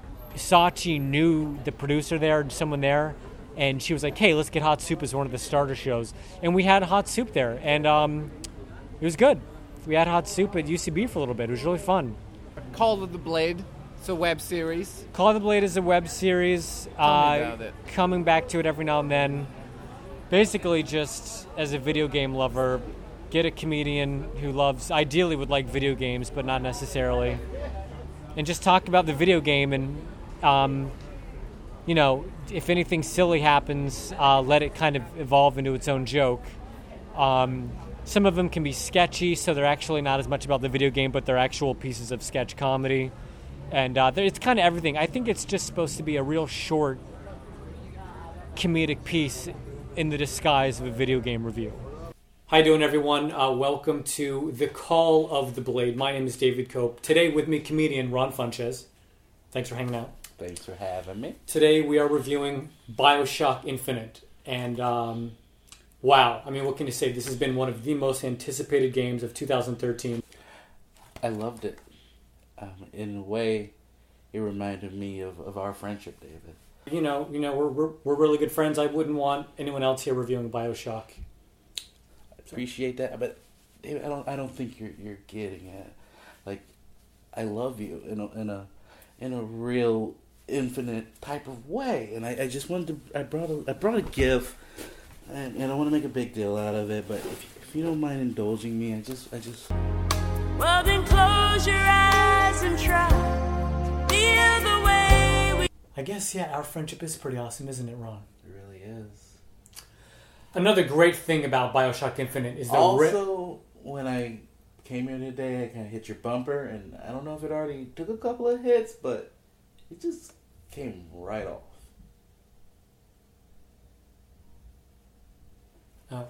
Sachi knew the producer there, someone there, and she was like, "Hey, let's get Hot Soup as one of the starter shows." And we had Hot Soup there, and um, it was good. We had Hot Soup at U C B for a little bit. It was really fun. Call of the Blade. It's a web series. Call of the Blade is a web series. Tell me uh, about it. Coming back to it every now and then. Basically, just as a video game lover, get a comedian who loves, ideally would like video games, but not necessarily, and just talk about the video game. And um, you know, if anything silly happens, uh, let it kind of evolve into its own joke. Um, some of them can be sketchy, so they're actually not as much about the video game, but they're actual pieces of sketch comedy. And uh, there- it's kind of everything. I think it's just supposed to be a real short comedic piece in the disguise of a video game review. How you doing, everyone? Uh, welcome to The Call of the Blade. My name is David Cope. Today with me, comedian Ron Funches. Thanks for hanging out. Thanks for having me. Today we are reviewing BioShock Infinite. And um, wow, I mean, what can you say? This has been one of the most anticipated games of two thousand thirteen. I loved it. Um, in a way, it reminded me of, of our friendship, David. You know, you know, we're, we're we're really good friends. I wouldn't want anyone else here reviewing BioShock. I appreciate that, but David, I don't I don't think you're you're getting it. Like, I love you in a in a in a real infinite type of way, and I, I just wanted to. I brought a I brought a gift, and, and I want to make a big deal out of it. But if if you don't mind indulging me, I just I just. Well, then close your eyes and try to feel the way we. I guess, yeah, our friendship is pretty awesome, isn't it, Ron? It really is. Another great thing about BioShock Infinite is the also ri- when I came here today, I kind of hit your bumper, and I don't know if it already took a couple of hits, but it just came right off. Oh.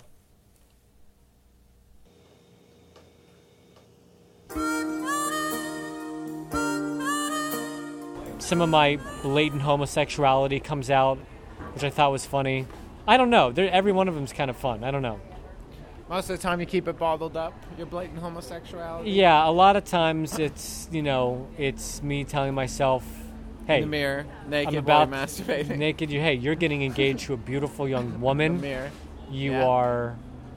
Some of my blatant homosexuality comes out, which I thought was funny. I don't know. They're, every one of them's kind of fun. I don't know. Most of the time you keep it bottled up, your blatant homosexuality. Yeah, a lot of times it's, you know, it's me telling myself, hey, in the mirror, naked I'm about while masturbating. Naked, you, hey, you're getting engaged to a beautiful young woman. The mirror. You Yeah. are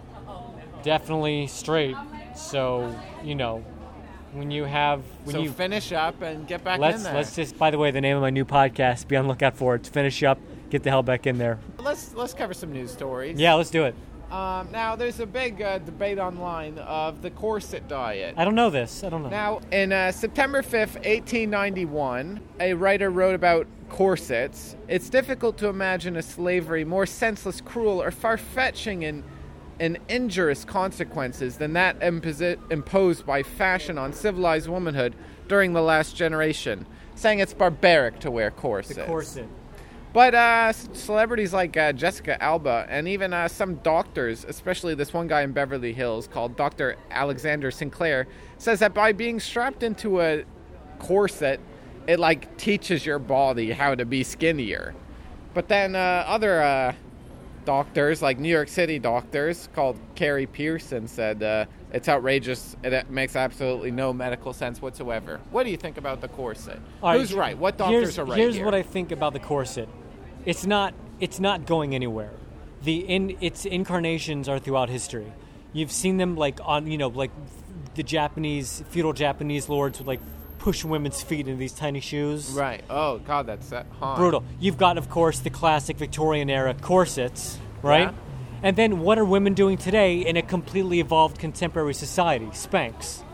definitely straight. So, you know, when you have when so you finish up and get back let's in there. let's just by the way, the name of my new podcast, be on the lookout for it. Finish up, get the hell back in there. Let's let's cover some news stories. Yeah, let's do it. Um, now there's a big uh, debate online of the corset diet. I don't know this. I don't know. Now, in uh, September fifth, eighteen ninety-one, a writer wrote about corsets. It's difficult to imagine a slavery more senseless, cruel, or far-fetching in and injurious consequences than that imposi- imposed by fashion on civilized womanhood during the last generation, saying it's barbaric to wear corsets. The corset. But uh, celebrities like uh, Jessica Alba and even uh, some doctors, especially this one guy in Beverly Hills called Doctor Alexander Sinclair, says that by being strapped into a corset, it like teaches your body how to be skinnier. But then uh, other uh, doctors, like New York City doctors called Carrie Pearson, said uh, it's outrageous. It makes absolutely no medical sense whatsoever. What do you think about the corset? All right, Who's right? What doctors here's, are right Here's here? what I think about the corset. It's not. It's not going anywhere. The in its incarnations are throughout history. You've seen them like on you know like the Japanese feudal Japanese lords would like push women's feet into these tiny shoes. Right. Oh God, that's uh, hot. Brutal. You've got, of course, the classic Victorian era corsets, right? Yeah. And then what are women doing today in a completely evolved contemporary society? Spanx.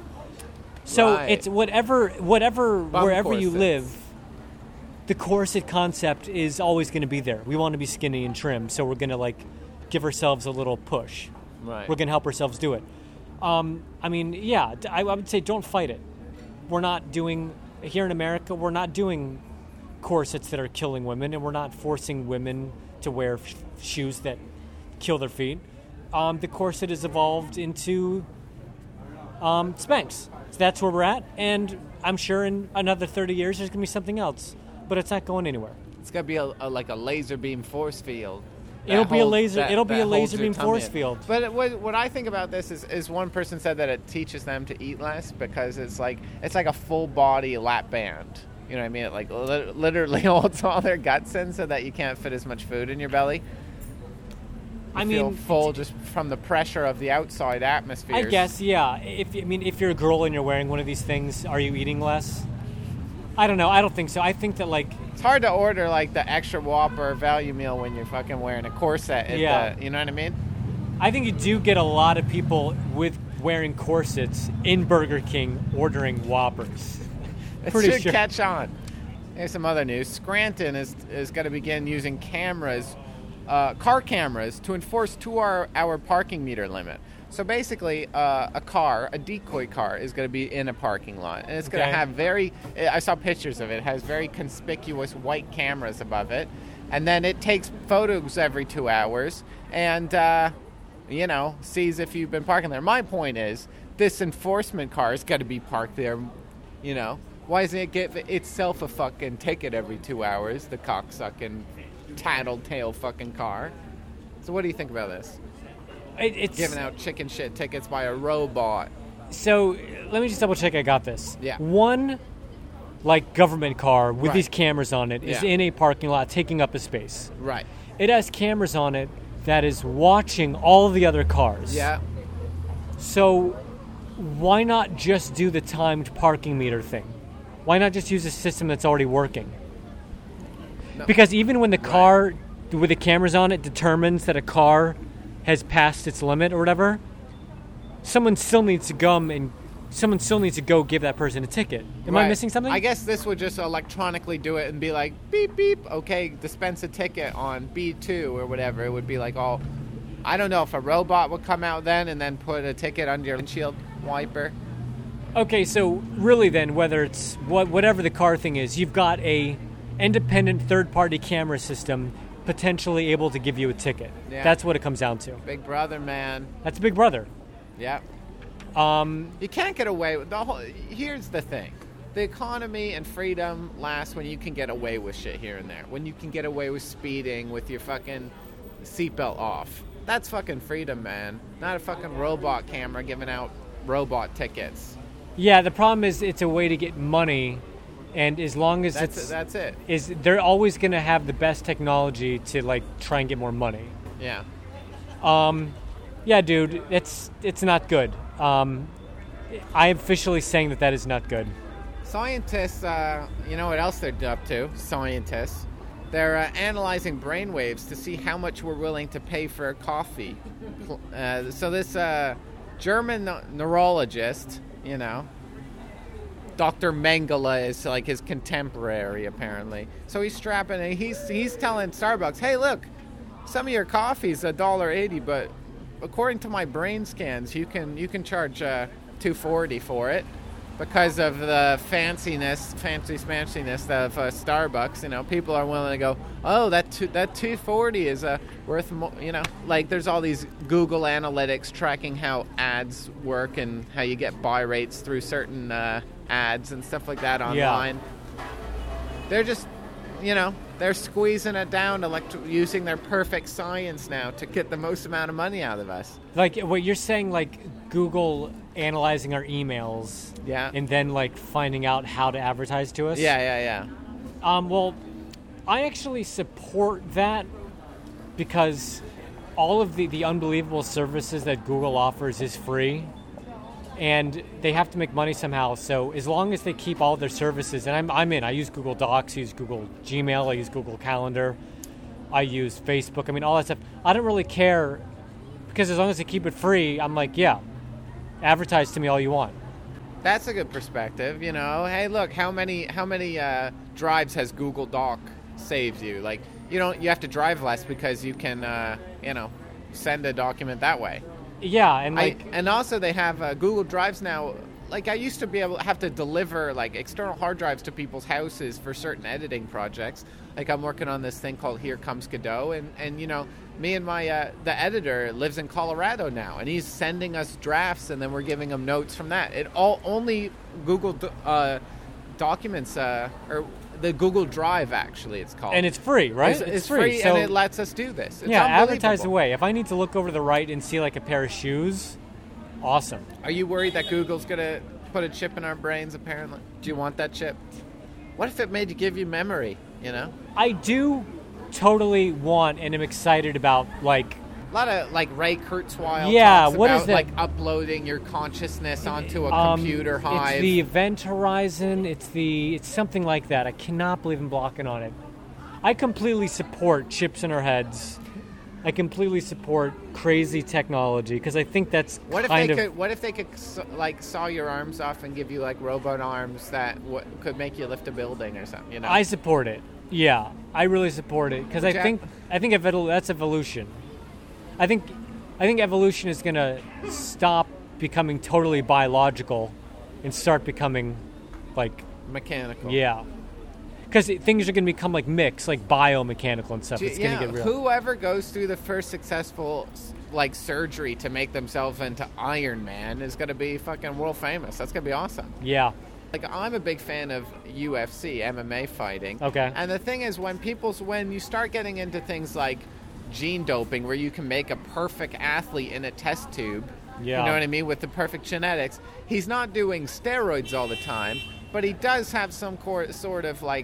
So Right. it's whatever, whatever, Bum wherever you corsets. live, the corset concept is always going to be there. We want to be skinny and trim, so we're going to like give ourselves a little push. Right. We're going to help ourselves do it. Um, I mean, yeah, I, I would say don't fight it. We're not doing, here in America, we're not doing corsets that are killing women, and we're not forcing women to wear sh- shoes that kill their feet. Um, the corset has evolved into um, Spanx. So that's where we're at, and I'm sure in another thirty years there's going to be something else, but it's not going anywhere. It's gonna be a, a like a laser beam force field. that It'll be a holds- laser- that- it'll be that a laser holds your beam tummy force in. field. But it, what, what I think about this is, is one person said that it teaches them to eat less because it's like it's like a full body lap band. You know what I mean? It like li- literally holds all their guts in so that you can't fit as much food in your belly. You I feel mean, full just from the pressure of the outside atmosphere. I guess, yeah. If I mean, if you're a girl and you're wearing one of these things, are you eating less? I don't know. I don't think so. I think that like It's hard to order like the extra Whopper value meal when you're fucking wearing a corset. At Yeah. the, you know what I mean? I think you do get a lot of people with wearing corsets in Burger King ordering Whoppers. It Pretty should sure. catch on. Here's some other news. Scranton is is going to begin using cameras, uh, car cameras, to enforce two-hour parking meter limit. So basically, uh, a car, a decoy car, is going to be in a parking lot, and it's going to Okay. have very. I saw pictures of it. It has very conspicuous white cameras above it, and then it takes photos every two hours, and uh, you know sees if you've been parking there. My point is, this enforcement car is going to be parked there, you know. Why doesn't it get itself a fucking ticket every two hours, the cocksucking, tattletale fucking car? So what do you think about this? It, it's Giving out chicken shit tickets by a robot. so. Let me just double check. I got this. Yeah. One, like government car with Right. these cameras on it is Yeah. in a parking lot taking up a space. Right. It has cameras on it that is watching all the other cars. Yeah. So why not just do the timed parking meter thing? Why not just use a system that's already working? No. Because even when the car with the cameras on it determines that a car has passed its limit or whatever, someone still needs to come and someone still needs to go give that person a ticket. Am I Right. missing something? I guess this would just electronically do it and be like, beep, beep, okay, dispense a ticket on B two or whatever. It would be like all, I don't know if a robot would come out then and then put a ticket under your windshield wiper. Okay, so really then, whether it's what whatever the car thing is, you've got a independent third-party camera system potentially able to give you a ticket. Yeah. That's what it comes down to. Big Brother, man. That's Big Brother. Yeah. Um, You can't get away with the whole. Here's the thing: the economy and freedom lasts when you can get away with shit here and there. When you can get away with speeding with your fucking seatbelt off. That's fucking freedom, man. Not a fucking robot camera giving out robot tickets. yeah, the problem is it's a way to get money, and as long as That's it's that's it. is they're always going to have the best technology to like try and get more money. Yeah. Um, yeah, dude, it's it's not good. Um, I am officially saying that that is not good. Scientists, uh, you know what else they're up to? Scientists. They're uh, analyzing brainwaves to see how much we're willing to pay for a coffee. Uh, so this uh, German neu- neurologist, you know, Doctor Mengele is like his contemporary, apparently. So he's strapping, and he's he's telling Starbucks, "Hey, look, some of your coffee's a dollar eighty, but according to my brain scans, you can you can charge uh, two forty for it because of the fanciness, fancy smashiness of uh, Starbucks. You know, people are willing to go, oh, that two, that two forty is uh, worth more. You know, like there's all these Google Analytics tracking how ads work and how you get buy rates through certain uh, ads and stuff like that online. They're just, you know, they're squeezing it down, elect- using their perfect science now to get the most amount of money out of us. Like what you're saying, like Google analyzing our emails, Yeah. and then like finding out how to advertise to us. Yeah, yeah, yeah. Um, well, I actually support that because all of the, the unbelievable services that Google offers is free, and they have to make money somehow. So as long as they keep all their services, and I'm I'm in. I use Google Docs, I use Google Gmail, I use Google Calendar, I use Facebook. I mean, all that stuff. I don't really care because as long as they keep it free, I'm like, yeah, advertise to me all you want. That's a good perspective, you know. Hey, look, how many how many uh, drives has Google Doc saved you? Like, you don't you have to drive less because you can, uh, you know, send a document that way. Yeah, and like I, and also they have uh, Google Drives now. Like I used to be able to have to deliver like external hard drives to people's houses for certain editing projects. Like I'm working on this thing called Here Comes Godot, and and you know me and my uh, the editor lives in Colorado now, and he's sending us drafts, and then we're giving him notes from that. It all only Google do- uh, documents uh, or the Google Drive actually it's called. and it's free, right? It's, it's free, so and it lets us do this. It's yeah, advertise unbelievable. away. If I need to look over to the right and see like a pair of shoes, awesome. Are you worried that Google's gonna put a chip in our brains? Apparently, do you want that chip? What if it made you give you memory? You know, I do totally want and am excited about like a lot of like Ray Kurzweil. Yeah, talks what about, is that? like uploading your consciousness onto a um, computer hive. It's the Event Horizon. It's the it's something like that. I cannot believe I'm blocking on it. I completely support chips in our heads. I completely support crazy technology because I think that's What if kind they of could? What if they could s- like saw your arms off and give you like robot arms that w- could make you lift a building or something? You know, I support it. Yeah, I really support it because I Jack- think I think evol- that's evolution. I think I think evolution is gonna stop becoming totally biological and start becoming like mechanical. yeah, because things are gonna become like mixed, like biomechanical and stuff. Do- It's yeah, gonna get real. whoever goes through the first successful like surgery to make themselves into Iron Man is gonna be fucking world famous. That's gonna be awesome. Yeah, Like I'm a big fan of U F C, M M A fighting. Okay. And the thing is, when people's when you start getting into things like gene doping, where you can make a perfect athlete in a test tube, Yeah. you know what I mean, with the perfect genetics, he's not doing steroids all the time, but he does have some cor- sort of like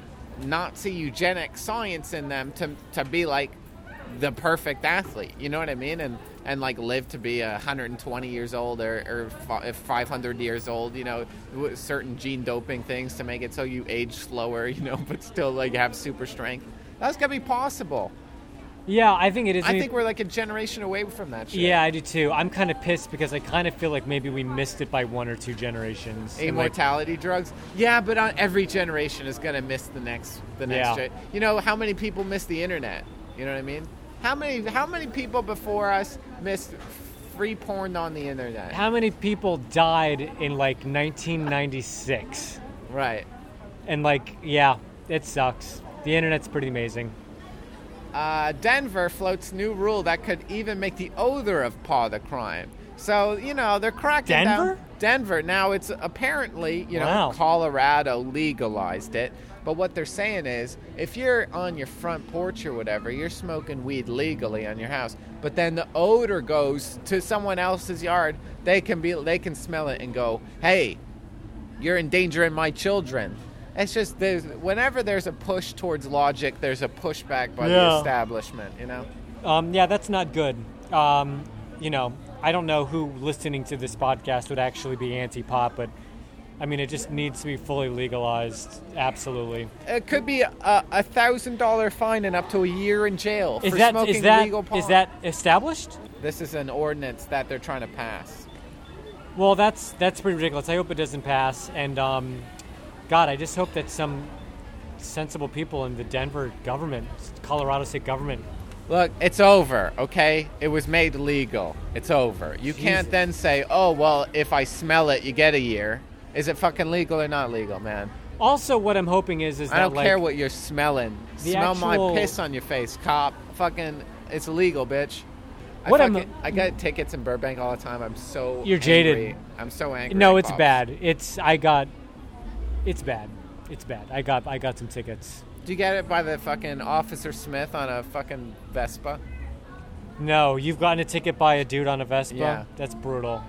Nazi eugenic science in them to to be like the perfect athlete. You know what I mean? And and like live to be one hundred twenty years old or, or five hundred years old. You know, with certain gene doping things to make it so you age slower. You know, but still like have super strength. That's gonna be possible. Yeah, I think it is. I think we're like a generation away from that shit. Yeah, I do too. I'm kind of pissed because I kind of feel like maybe we missed it by one or two generations. And, like, Immortality drugs. Yeah, but on, every generation is gonna miss the next the next. Yeah. Gen- you know how many people miss the internet? You know what I mean? How many how many people before us missed free porn on the internet? how many people died in like nineteen ninety-six? Right. And like, yeah, it sucks. The internet's pretty amazing. Uh, Denver floats new rule that could even make the odor of paw the crime. So, you know, they're cracking Denver? down. Denver. Now, it's apparently, you know, Wow. Colorado legalized it. But what they're saying is, if you're on your front porch or whatever, you're smoking weed legally on your house, but then the odor goes to someone else's yard, they can be, they can smell it and go, hey, you're endangering my children. It's just, there's, whenever there's a push towards logic, there's a pushback by the Yeah. establishment, you know? Um, yeah, that's not good. Um, you know, I don't know who listening to this podcast would actually be anti-pot, but I mean, it just needs to be fully legalized. Absolutely. It could be a a thousand dollar fine and up to a year in jail Is for that smoking is that legal pot. is that established? This is an ordinance that they're trying to pass. Well, that's that's pretty ridiculous. I hope it doesn't pass. And um, God, I just hope that some sensible people in the Denver government, Colorado state government. Look, it's over, okay? It was made legal. It's over. You can't Jesus. then say, oh, well, if I smell it, you get a year. Is it fucking legal or not legal, man? Also, what I'm hoping is is I that don't like, care what you're smelling. the Smell actual- my piss on your face, cop. Fucking, it's illegal, bitch. What I, I'm- fucking, I get tickets in Burbank all the time. I'm so You're jaded. angry. I'm so angry. No, at it's cops. bad. It's I got. It's bad. It's bad. I got I got some tickets. Do you get it by the fucking Officer Smith on a fucking Vespa? No, you've gotten a ticket by a dude on a Vespa? Yeah. That's brutal.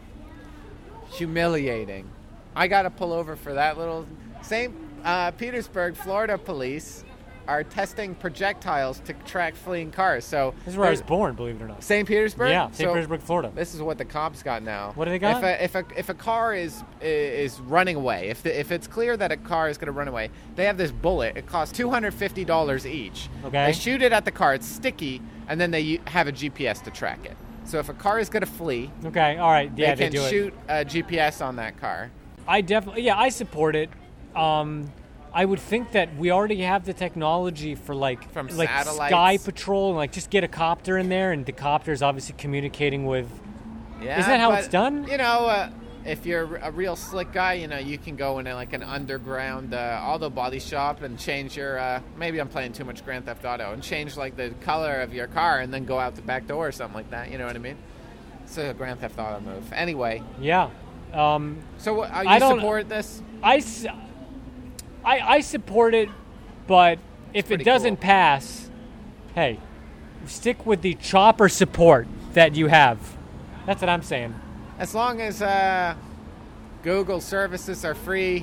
Humiliating. I got to pull over for that little... Saint Uh, Petersburg, Florida police are testing projectiles to track fleeing cars. So This is where I was there's- born, believe it or not. Saint Petersburg? Yeah, Saint So Petersburg, Florida. This is what the cops got now. What do they got? If a, if a, if a car is is running away, if the, if it's clear that a car is going to run away, they have this bullet. It costs two hundred fifty dollars each. Okay. They shoot it at the car. It's sticky, and then they u- have a G P S to track it. So if a car is going to flee, Okay, all right. Yeah, they they, can do shoot a G P S on that car. it. I definitely, yeah, I support it. Um, I would think that we already have the technology for like From like satellites. sky patrol and like just get a copter in there, and the copter is obviously communicating with. Yeah, Isn't that how but, it's done? You know, uh, if you're a real slick guy, you know, you can go into like an underground uh, auto body shop and change your. Uh, maybe I'm playing too much Grand Theft Auto and change like the color of your car and then go out the back door or something like that. You know what I mean? It's a Grand Theft Auto move. Anyway, Yeah. Um, so what, uh, you I don't- support this? I, s- I, I support it, but if it pretty doesn't cool. pass, hey, stick with the chopper support that you have. That's what I'm saying. As long as uh, Google services are free,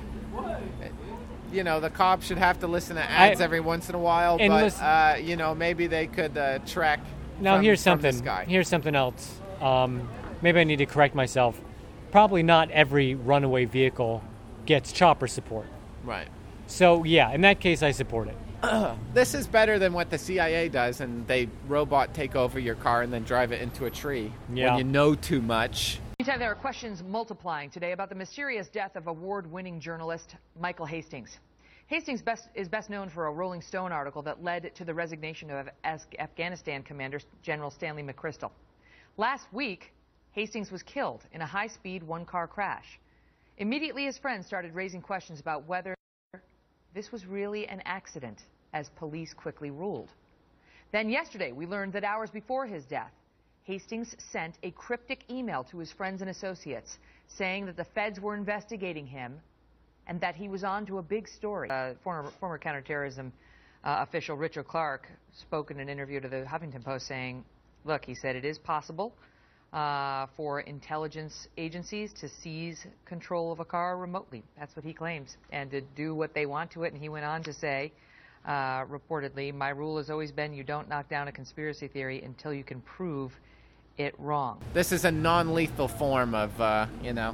you know, the cops should have to listen to ads I- every once in a while. and But listen- uh, you know, maybe they could uh, track. Now from, here's from the something. sky. Here's something else. Um, maybe I need to correct myself. Probably not every runaway vehicle gets chopper support. Right. So yeah, in that case, I support it. This is better than what the C I A does, and they robot take over your car and then drive it into a tree Yeah. when you know too much. Meantime, there are questions multiplying today about the mysterious death of award-winning journalist Michael Hastings. Hastings best, is best known for a Rolling Stone article that led to the resignation of Af- Afghanistan Commander General Stanley McChrystal. Last week, Hastings was killed in a high-speed one-car crash. Immediately, his friends started raising questions about whether this was really an accident, as police quickly ruled. Then yesterday, we learned that hours before his death, Hastings sent a cryptic email to his friends and associates saying that the feds were investigating him and that he was on to a big story. Uh, former, former counterterrorism uh, official Richard Clark spoke in an interview to the Huffington Post saying, look, he said, it is possible uh, for intelligence agencies to seize control of a car remotely. That's what he claims, and to do what they want to it. And he went on to say, uh, reportedly, my rule has always been you don't knock down a conspiracy theory until you can prove it wrong. This is a non-lethal form of, uh, you know,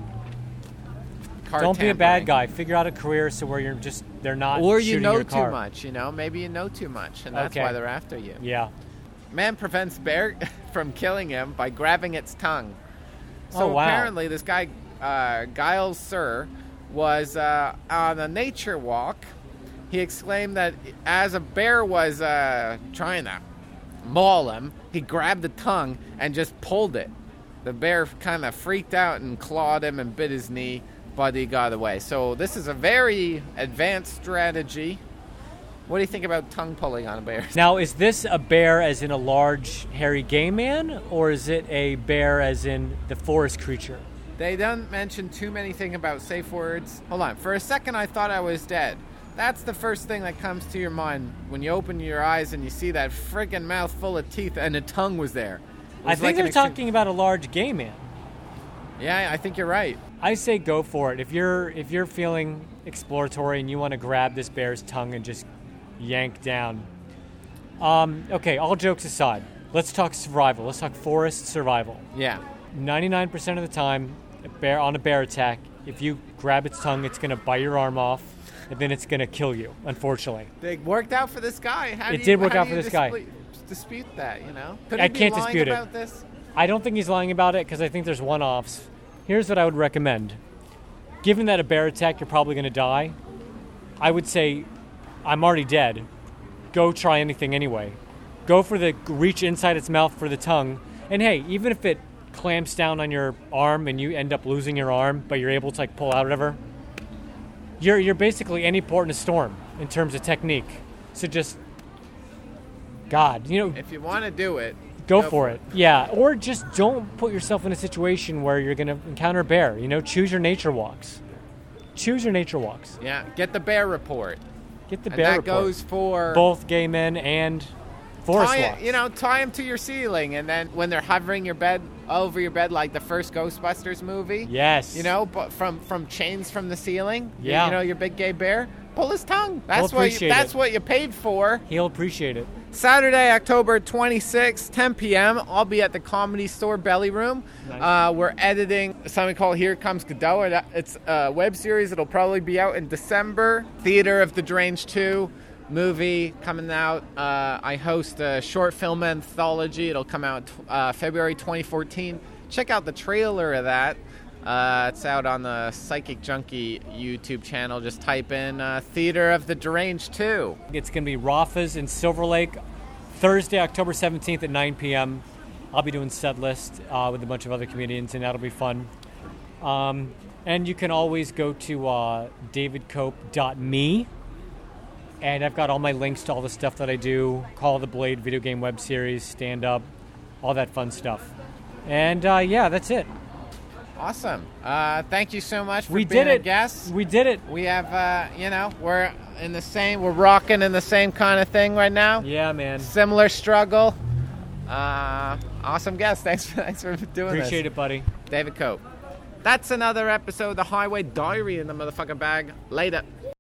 car Don't be a tampering. bad guy. Figure out a career so where you're just they're not Or you shooting know your car. too much, you know? Maybe you know too much, and that's Okay. why they're after you. Yeah. Man prevents bear from killing him by grabbing its tongue. So Oh, wow. apparently this guy, uh, Giles Sir, was uh, on a nature walk. He exclaimed that as a bear was uh, trying to maul him, he grabbed the tongue and just pulled it. The bear kind of freaked out and clawed him and bit his knee, but he got away. So this is a very advanced strategy. What do you think about tongue pulling on a bear? Now, is this a bear as in a large, hairy gay man, or is it a bear as in the forest creature? They don't mention too many things about safe words. Hold on. For a second, I thought I was dead. That's the first thing that comes to your mind when you open your eyes and you see that friggin' mouth full of teeth and a tongue was there. It I was think like they're an extre- talking about a large gay man. Yeah, I think you're right. I say go for it. If you're if you're feeling exploratory and you want to grab this bear's tongue and just yank down. Um, okay, all jokes aside, let's talk survival. Let's talk forest survival. Yeah. ninety-nine percent of the time, a bear on a bear attack, if you grab its tongue, it's going to bite your arm off, and then it's going to kill you, unfortunately. It worked out for this guy. How do It you, did work how out do for you this guy. dispute, dispute that, you know? Could I he be can't lying dispute it. about this? I don't think he's lying about it because I think there's one-offs. Here's what I would recommend. Given that a bear attack, you're probably going to die, I would say, I'm already dead. Go try anything anyway. Go for the reach inside its mouth for the tongue. And hey, even if it clamps down on your arm and you end up losing your arm, but you're able to like pull out whatever, you're you're basically any port in a storm in terms of technique. So just, God, you know, If you want to do it, Go, for it. Yeah. Or just don't put yourself in a situation where you're going to encounter a bear. You know, choose your nature walks. Choose your nature walks. Yeah, get the bear report. Get the And bear that report. goes for both gay men and forest tie, walks. you know, tie them to your ceiling, and then when they're hovering your bed over your bed, like the first Ghostbusters movie. Yes. You know, but from from chains from the ceiling. you- Yeah. You know, your big gay bear. Pull his tongue. That's what. You, appreciate that's it. what you paid for. He'll appreciate it. Saturday, October twenty-sixth, ten p.m. I'll be at the Comedy Store Belly Room. Nice. Uh, we're editing something called Here Comes Godot. That- It's a web series. It'll probably be out in December. Theater of the Deranged two movie coming out. Uh, I host a short film anthology. It'll come out uh, February twenty fourteen. Check out the trailer of that. Uh, it's out on the Psychic Junkie YouTube channel. Just type in uh, Theater of the Deranged two. It's going to be Rafa's in Silver Lake, Thursday, October seventeenth at nine p.m. I'll be doing set list uh, with a bunch of other comedians, and that'll be fun. Um, and you can always go to uh, david cope dot me, and I've got all my links to all the stuff that I do, Call of the Blade video game web series, stand-up, all that fun stuff. And uh, yeah, that's it. Awesome. Uh, thank you so much for We being did it. a guest. We did it. We have, uh, you know, we're in the same, we're rocking in the same kind of thing right now. Yeah, man. Similar struggle. Uh, awesome guest. Thanks for, thanks for doing Appreciate this. it, buddy. David Cope. That's another episode of The Highway Diary in the motherfucking bag. Later.